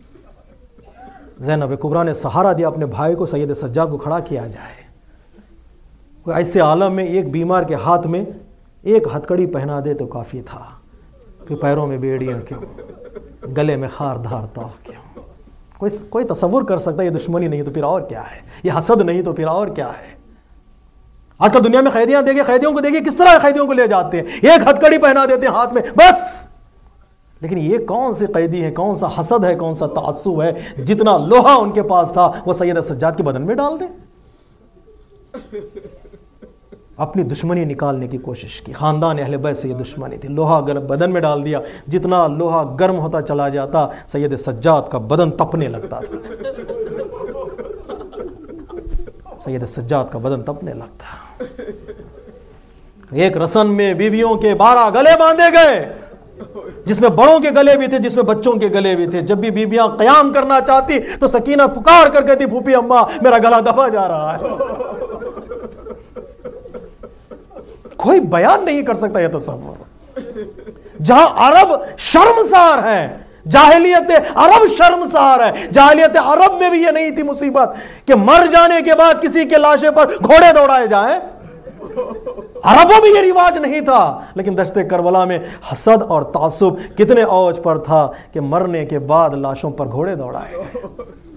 زینب کبریٰ نے سہارا دیا اپنے بھائی کو، سید سجاد کو کھڑا کیا جائے. ایسے عالم میں ایک بیمار کے ہاتھ میں ایک ہتکڑی پہنا دے تو کافی تھا، کہ پیروں میں بیڑیاں کیوں، گلے میں خاردار طوق کیوں. کوئی کوئی تصور کر سکتا ہے یہ دشمنی نہیں تو پھر اور کیا ہے، یہ حسد نہیں تو پھر اور کیا ہے. آج کل دنیا میں قیدیاں دیکھیں، قیدیوں کو دیکھیں کس طرح قیدیوں کو لے جاتے ہیں، ایک ہتکڑی پہنا دیتے ہیں ہاتھ میں بس. لیکن یہ کون سے قیدی ہیں، کون سا حسد ہے، کون سا تعصب ہے، جتنا لوہا ان کے پاس تھا وہ سید سجاد کے بدن میں ڈال دیں. اپنی دشمنی نکالنے کی کوشش کی. خاندان اہل بیت سے یہ دشمنی تھی، لوہا بدن میں ڈال دیا. جتنا لوہا گرم ہوتا چلا جاتا سید سجاد کا بدن تپنے لگتا تھا، سید سجاد کا بدن تپنے لگتا. ایک رسن میں بیویوں کے بارہ گلے باندھے گئے، جس میں بڑوں کے گلے بھی تھے، جس میں بچوں کے گلے بھی تھے. جب بھی بیویاں قیام کرنا چاہتی تو سکینہ پکار کر کہتی پھوپھی اماں میرا گلا دبا جا رہا ہے. کوئی بیان نہیں کر سکتا یہ تصور. جہاں عرب شرمسار ہے، جاہلیت عرب شرمسار ہے. جاہلیت عرب میں بھی یہ نہیں تھی مصیبت کہ مر جانے کے بعد کسی کے لاشے پر گھوڑے دوڑائے جائیں. عربوں میں یہ رواج نہیں تھا. لیکن دشت کربلا میں حسد اور تعصب کتنے اوج پر تھا کہ مرنے کے بعد لاشوں پر گھوڑے دوڑائے گئے.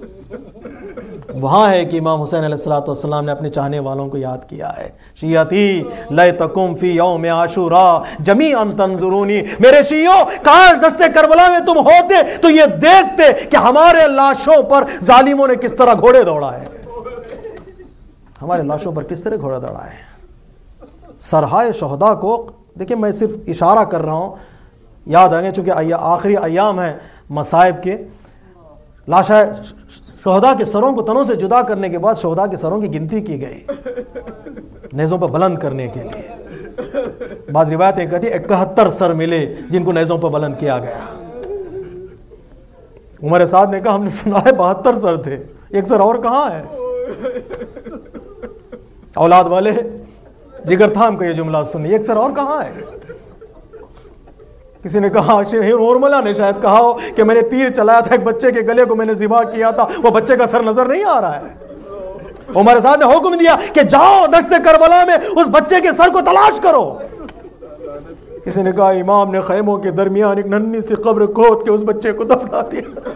وہاں ہے کہ امام حسین علیہ الصلوۃ والسلام نے اپنے چاہنے والوں کو یاد کیا ہے، شیعتی لیتکم فی یوم عاشوراء جمیعا تنظرونی. میرے شیعوں کاش دشت کربلا میں تم ہوتے تو یہ دیکھتے کہ ہمارے لاشوں پر ظالموں نے کس طرح گھوڑے دوڑائے، ہمارے لاشوں پر کس طرح گھوڑے دوڑائے. سرہائے شہداء کو دیکھیں، میں صرف اشارہ کر رہا ہوں، یاد آئیں گے چونکہ آخری ایام ہیں مصائب کے. لاشیں شہداء کے سروں کو تنوں سے جدا کرنے کے بعد شہداء کے سروں کی گنتی کی گئی نیزوں پر بلند کرنے کے لیے. بعض روایتیں کہتی ہیں اکہتر سر ملے جن کو نیزوں پر بلند کیا گیا. عمر سعد نے کہا ہم نے سنا ہے بہتر سر تھے، ایک سر اور کہاں ہے. اولاد والے جگر تھام کا یہ جملہ سنیے، ایک سر اور کہاں ہے. کسی نے کہا ہورملا نے شاید کہا ہو کہ میں نے تیر چلایا تھا ایک بچے کے گلے کو میں نے ذبح کیا تھا، وہ بچے کا سر نظر نہیں آ رہا ہے۔ عمر سعد نے حکم دیا کہ جاؤ دشت کربلا میں اس بچے کے سر کو تلاش کرو۔ کسی نے کہا امام نے خیموں کے درمیان ایک ننھی سی قبر کھود کے اس بچے کو دفنا دیا۔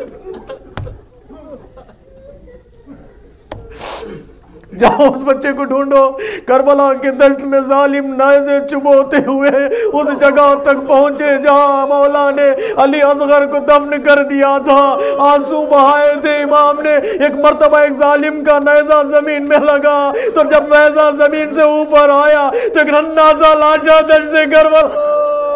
جاؤ اس بچے کو ڈھونڈو۔ کربلا کے دشت میں ظالم نیزے چبوتے ہوئے اس جگہ تک پہنچے جہاں مولا نے علی اصغر کو دفن کر دیا تھا۔ آنسو بہائے تھے امام نے۔ ایک مرتبہ ایک ظالم کا نیزہ زمین میں لگا تو جب نیزہ زمین سے اوپر آیا تو ایک ننھا سا لاشا دشت کربلا۔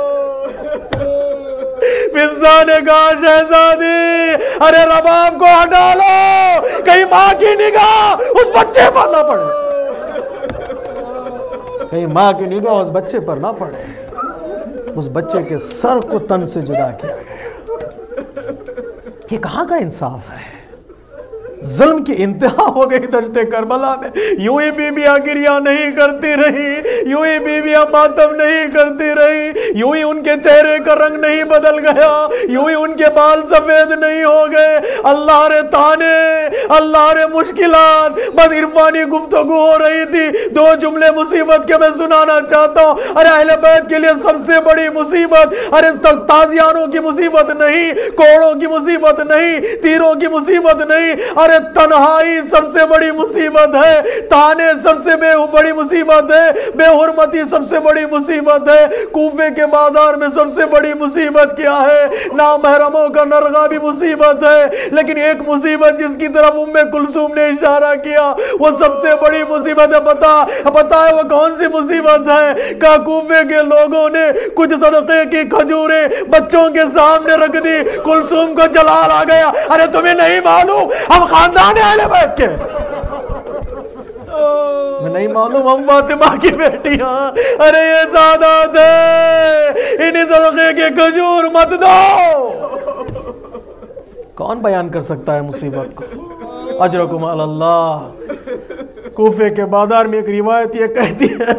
فضہ نے کہا شہزادی ارے رباب کو ہٹا لو، کہیں ماں کی نگاہ اس بچے پر نہ پڑے، کہیں ماں کی نگاہ اس بچے پر نہ پڑے۔ اس بچے کے سر کو تن سے جدا کیا گیا۔ یہ کہاں کا انصاف ہے؟ ظلم کی انتہا ہو گئی دشت کربلا میں۔ یوں ہی بیویاں گریہ نہیں کرتی رہی، یوں ہی بیویاں ماتم نہیں کرتی رہی، یوں ہی ان کے چہرے کا رنگ نہیں بدل گیا، یوں ہی ان کے بال سفید نہیں ہو گئے۔ اللہ رے تانے، اللہ رے مشکلات۔ بس عرفانی گفتگو ہو رہی تھی، دو جملے مصیبت کے میں سنانا چاہتا ہوں۔ ارے اہل بیت کے لیے سب سے بڑی مصیبت، ارے تازیانوں کی مصیبت نہیں، کوڑوں کی مصیبت نہیں، تیروں کی مصیبت نہیں، ارے تنہائی سب سے بڑی مصیبت ہے، تانے سب سے بے بڑی مصیبت ہے، بے حرمتی سب سے بڑی مصیبت ہے۔ کوفے کے بازار میں سب سے بڑی مصیبت کیا ہے؟ نامحرموں کا نرغہ بھی مصیبت ہے، لیکن ایک مصیبت جس کی طرف ام کلثوم نے اشارہ کیا وہ سب سے بڑی مصیبت ہے۔ پتا پتا ہے وہ کون سی مصیبت ہے؟ کہ کوفے کے لوگوں نے کچھ صدقے کی کھجوریں بچوں کے سامنے رکھ دی، کلثوم کو جلال آ گیا۔ ارے تمہیں نہیں معلوم ہم خاندان اہل بیت کے، میں نہیں معلوم ہم فاطمہ کی بیٹیاں، ارے یہ سعادت ہے، انہی صدقے کے کھجور مت دو۔ کون بیان کر سکتا ہے مصیبت کو؟ اجرکم علی اللہ۔ کوفے کے بازار میں ایک روایت یہ کہتی ہے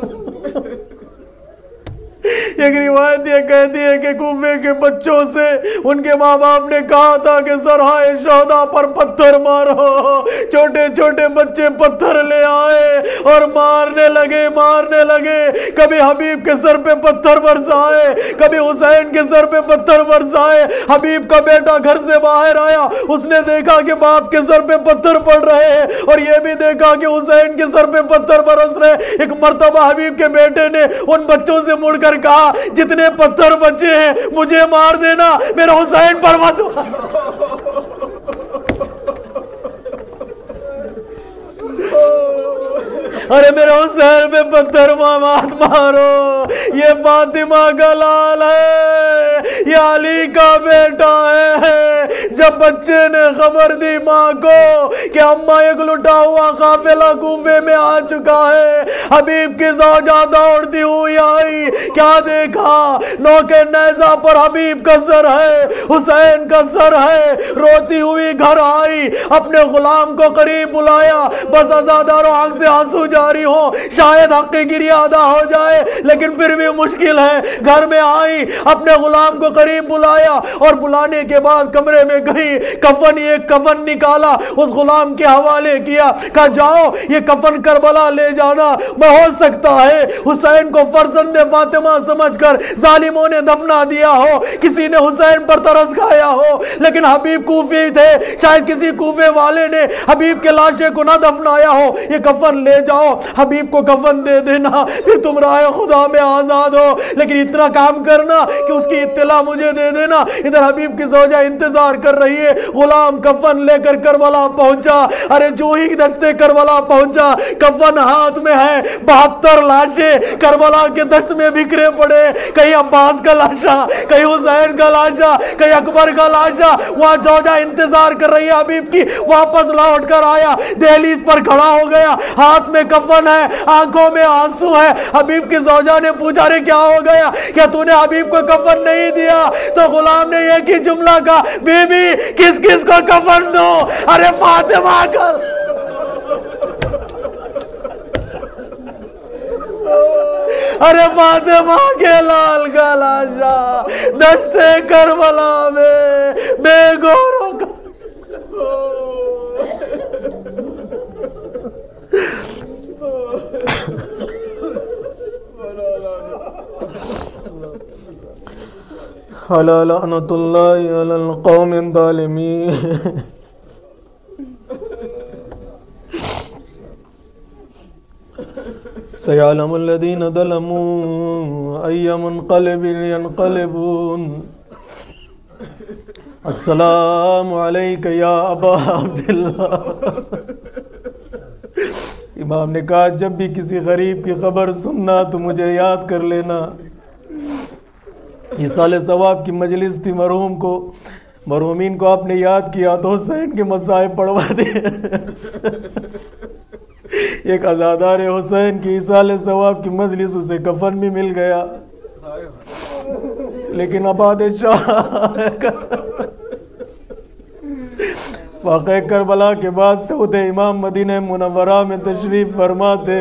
ایک روایت یہ کہتی ہے کہ کوفے کے بچوں سے ان کے ماں باپ نے کہا تھا کہ سرحائے شہداء پر پتھر مارو۔ چھوٹے چھوٹے بچے پتھر لے آئے اور مارنے لگے مارنے لگے کبھی حبیب کے سر پہ پتھر برسائے، کبھی حسین کے سر پہ پتھر برسائے۔ حبیب کا بیٹا گھر سے باہر آیا، اس نے دیکھا کہ باپ کے سر پہ پتھر پڑ رہے ہیں اور یہ بھی دیکھا کہ حسین کے سر پہ پتھر برس رہے۔ ایک مرتبہ حبیب کے بیٹے نے ان بچوں سے مڑ کر کہا جتنے پتھر بچے ہیں مجھے مار دینا، میرا حسین پر مت۔ ارے میرے حسین پہ پتھر مات مارو، یہ فاطمہ کا لال ہے، یہ علی کا بیٹا ہے۔ جب بچے نے خبر دی ماں کو کہ اماں ایک لٹا ہوا قافلہ کوفے میں آ چکا ہے، حبیب کی زوجہ دوڑتی ہوئی آئی، کیا دیکھا؟ نوکے نیزہ پر حبیب کا سر ہے، حسین کا سر ہے۔ روتی ہوئی گھر آئی، اپنے غلام کو قریب بلایا، بس ازاداروں آنکھ سے آنسو جاری ہو، شاید حق کی گریہ ادا ہو جائے، لیکن پھر بھی مشکل ہے۔ گھر میں آئی، اپنے غلام کو قریب بلایا اور بلانے کے بعد کمرے میں گئی، کفن ایک کفن نکالا، اس غلام کے حوالے کیا، کہا جاؤ یہ کفن کربلا لے جانا، میں ہو سکتا ہے حسین کو فرزند فاطمہ سمجھ کر ظالموں نے دفنا دیا ہو، کسی نے حسین پر ترس کھایا ہو، لیکن حبیب کوفی تھے، شاید کسی کوفے والے نے حبیب کے لاشے کو نہ دفنایا ہو، یہ کفن لے جاؤ، حبیب کو کفن دے دینا، پھر تم راہ خدا میں آزاد ہو، لیکن اتنا کام کرنا کہ اس کی اطلاع مجھے دے دینا۔ ادھر حبیب کی زوجہ انتظار کر رہی ہے، غلام کفن لے کر کربلا پہنچا۔ ارے جو ہی دشت کربلا پہنچا، کفن ہاتھ میں ہے، بہتر لاشیں کربلا کے دشت میں بکھرے پڑے، کہیں عباس کا لاشا، کہیں حسین کا لاشا، کہیں اکبر کا لاشا، وہاں زوجہ انتظار کر رہی ہے حبیب کی، واپس لوٹ کر آیا، دہلیز پر کھڑا ہو گیا، ہاتھ میں کفن ہے، آنکھوں میں آنسو ہے۔ حبیب کی زوجہ نے پوچھا رے کیا ہو گیا، کیا تو نے حبیب کو کفن نہیں دیا؟ تو غلام نے ایک ہی جملہ کہا، بی بی کس کس کو کفن دو؟ ارے فاطمہ کا۔ ارے فاطمہ کے لال کا لاشا دشت کربلا میں بے گوروں کا حلال لعنت اللہ علی القوم الظالمین. سيعلم الذين ظلموا أي منقلب ينقلبون. السلام عليك يا أبا عبد الله. امام نے کہا جب بھی کسی غریب کی خبر سننا تو مجھے یاد کر لینا. ایصال ثواب کی مجلس تھی، مرحوم کو مرحومین کو آپ نے یاد کیا تو حسین کے مصائب پڑھوا دے. ایک عزادار حسین کی ایصال ثواب کی مجلس، اسے کفن بھی مل گیا، لیکن عباد شاہ واقع کربلا کے بعد سعود امام مدینہ منورہ میں تشریف فرما تھے.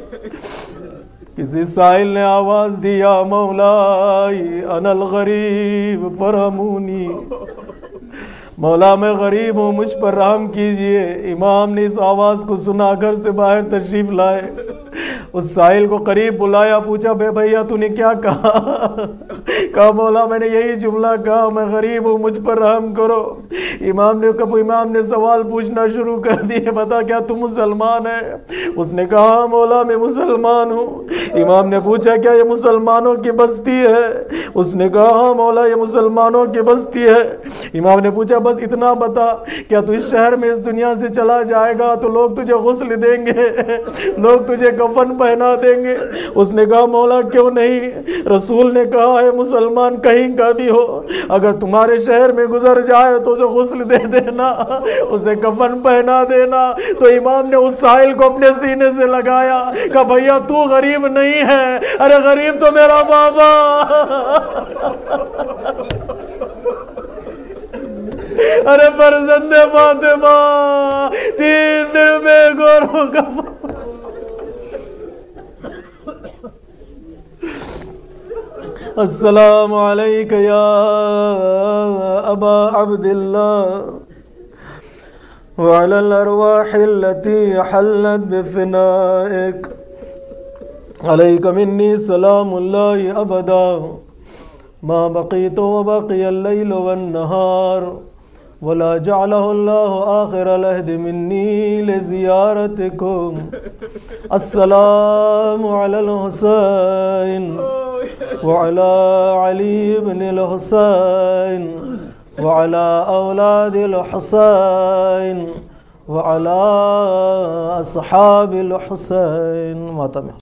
کسی سائل نے آواز دی یا مولائی انا الغریب فرحمونی، مولا میں غریب ہوں مجھ پر رحم کیجئے. امام نے اس آواز کو سنا گھر سے باہر تشریف لائے، اس سائل کو قریب بلایا، پوچھا بے بھیا تو نے کیا کہا؟ کہا مولا میں نے یہی جملہ کہا، میں غریب ہوں مجھ پر رحم کرو. امام نے کہا امام نے سوال پوچھنا شروع کر دیے، بتا کیا تم مسلمان ہے؟ اس نے کہا مولا میں مسلمان ہوں. امام نے پوچھا کیا یہ مسلمانوں کی بستی ہے؟ اس نے کہا ہاں مولا یہ مسلمانوں کی بستی ہے. امام نے پوچھا بس اتنا بتا، کیا تو اس شہر میں اس دنیا سے چلا جائے گا تو لوگ تجھے غسل دیں گے، لوگ تجھے کفن پہنا دیں گے؟ اس نے کہا مولا کیوں نہیں؟ رسول نے کہا ہے مسلمان کہیں کا بھی ہو اگر تمہارے شہر میں گزر جائے تو اسے غسل دے دینا، اسے کفن پہنا دینا. تو امام نے اس سائل کو اپنے سینے سے لگایا، کہا بھیا تو غریب نہیں ہے، ارے غریب تو میرا بابا. ارے فرزند فاطمہ تین دن میں گوروں کا. السلام علیک یا ابا عبد اللہ وعلى الارواح التي حلت بفنائك عليك مني سلام الله ابدا ما بقيت وبقي الليل والنهار ولا جعله الله آخر العهد مني لزيارتكم. السلام على الحسين وعلى علي بن الحسين وعلى أولاد الحسين وعلى أصحاب الحسين.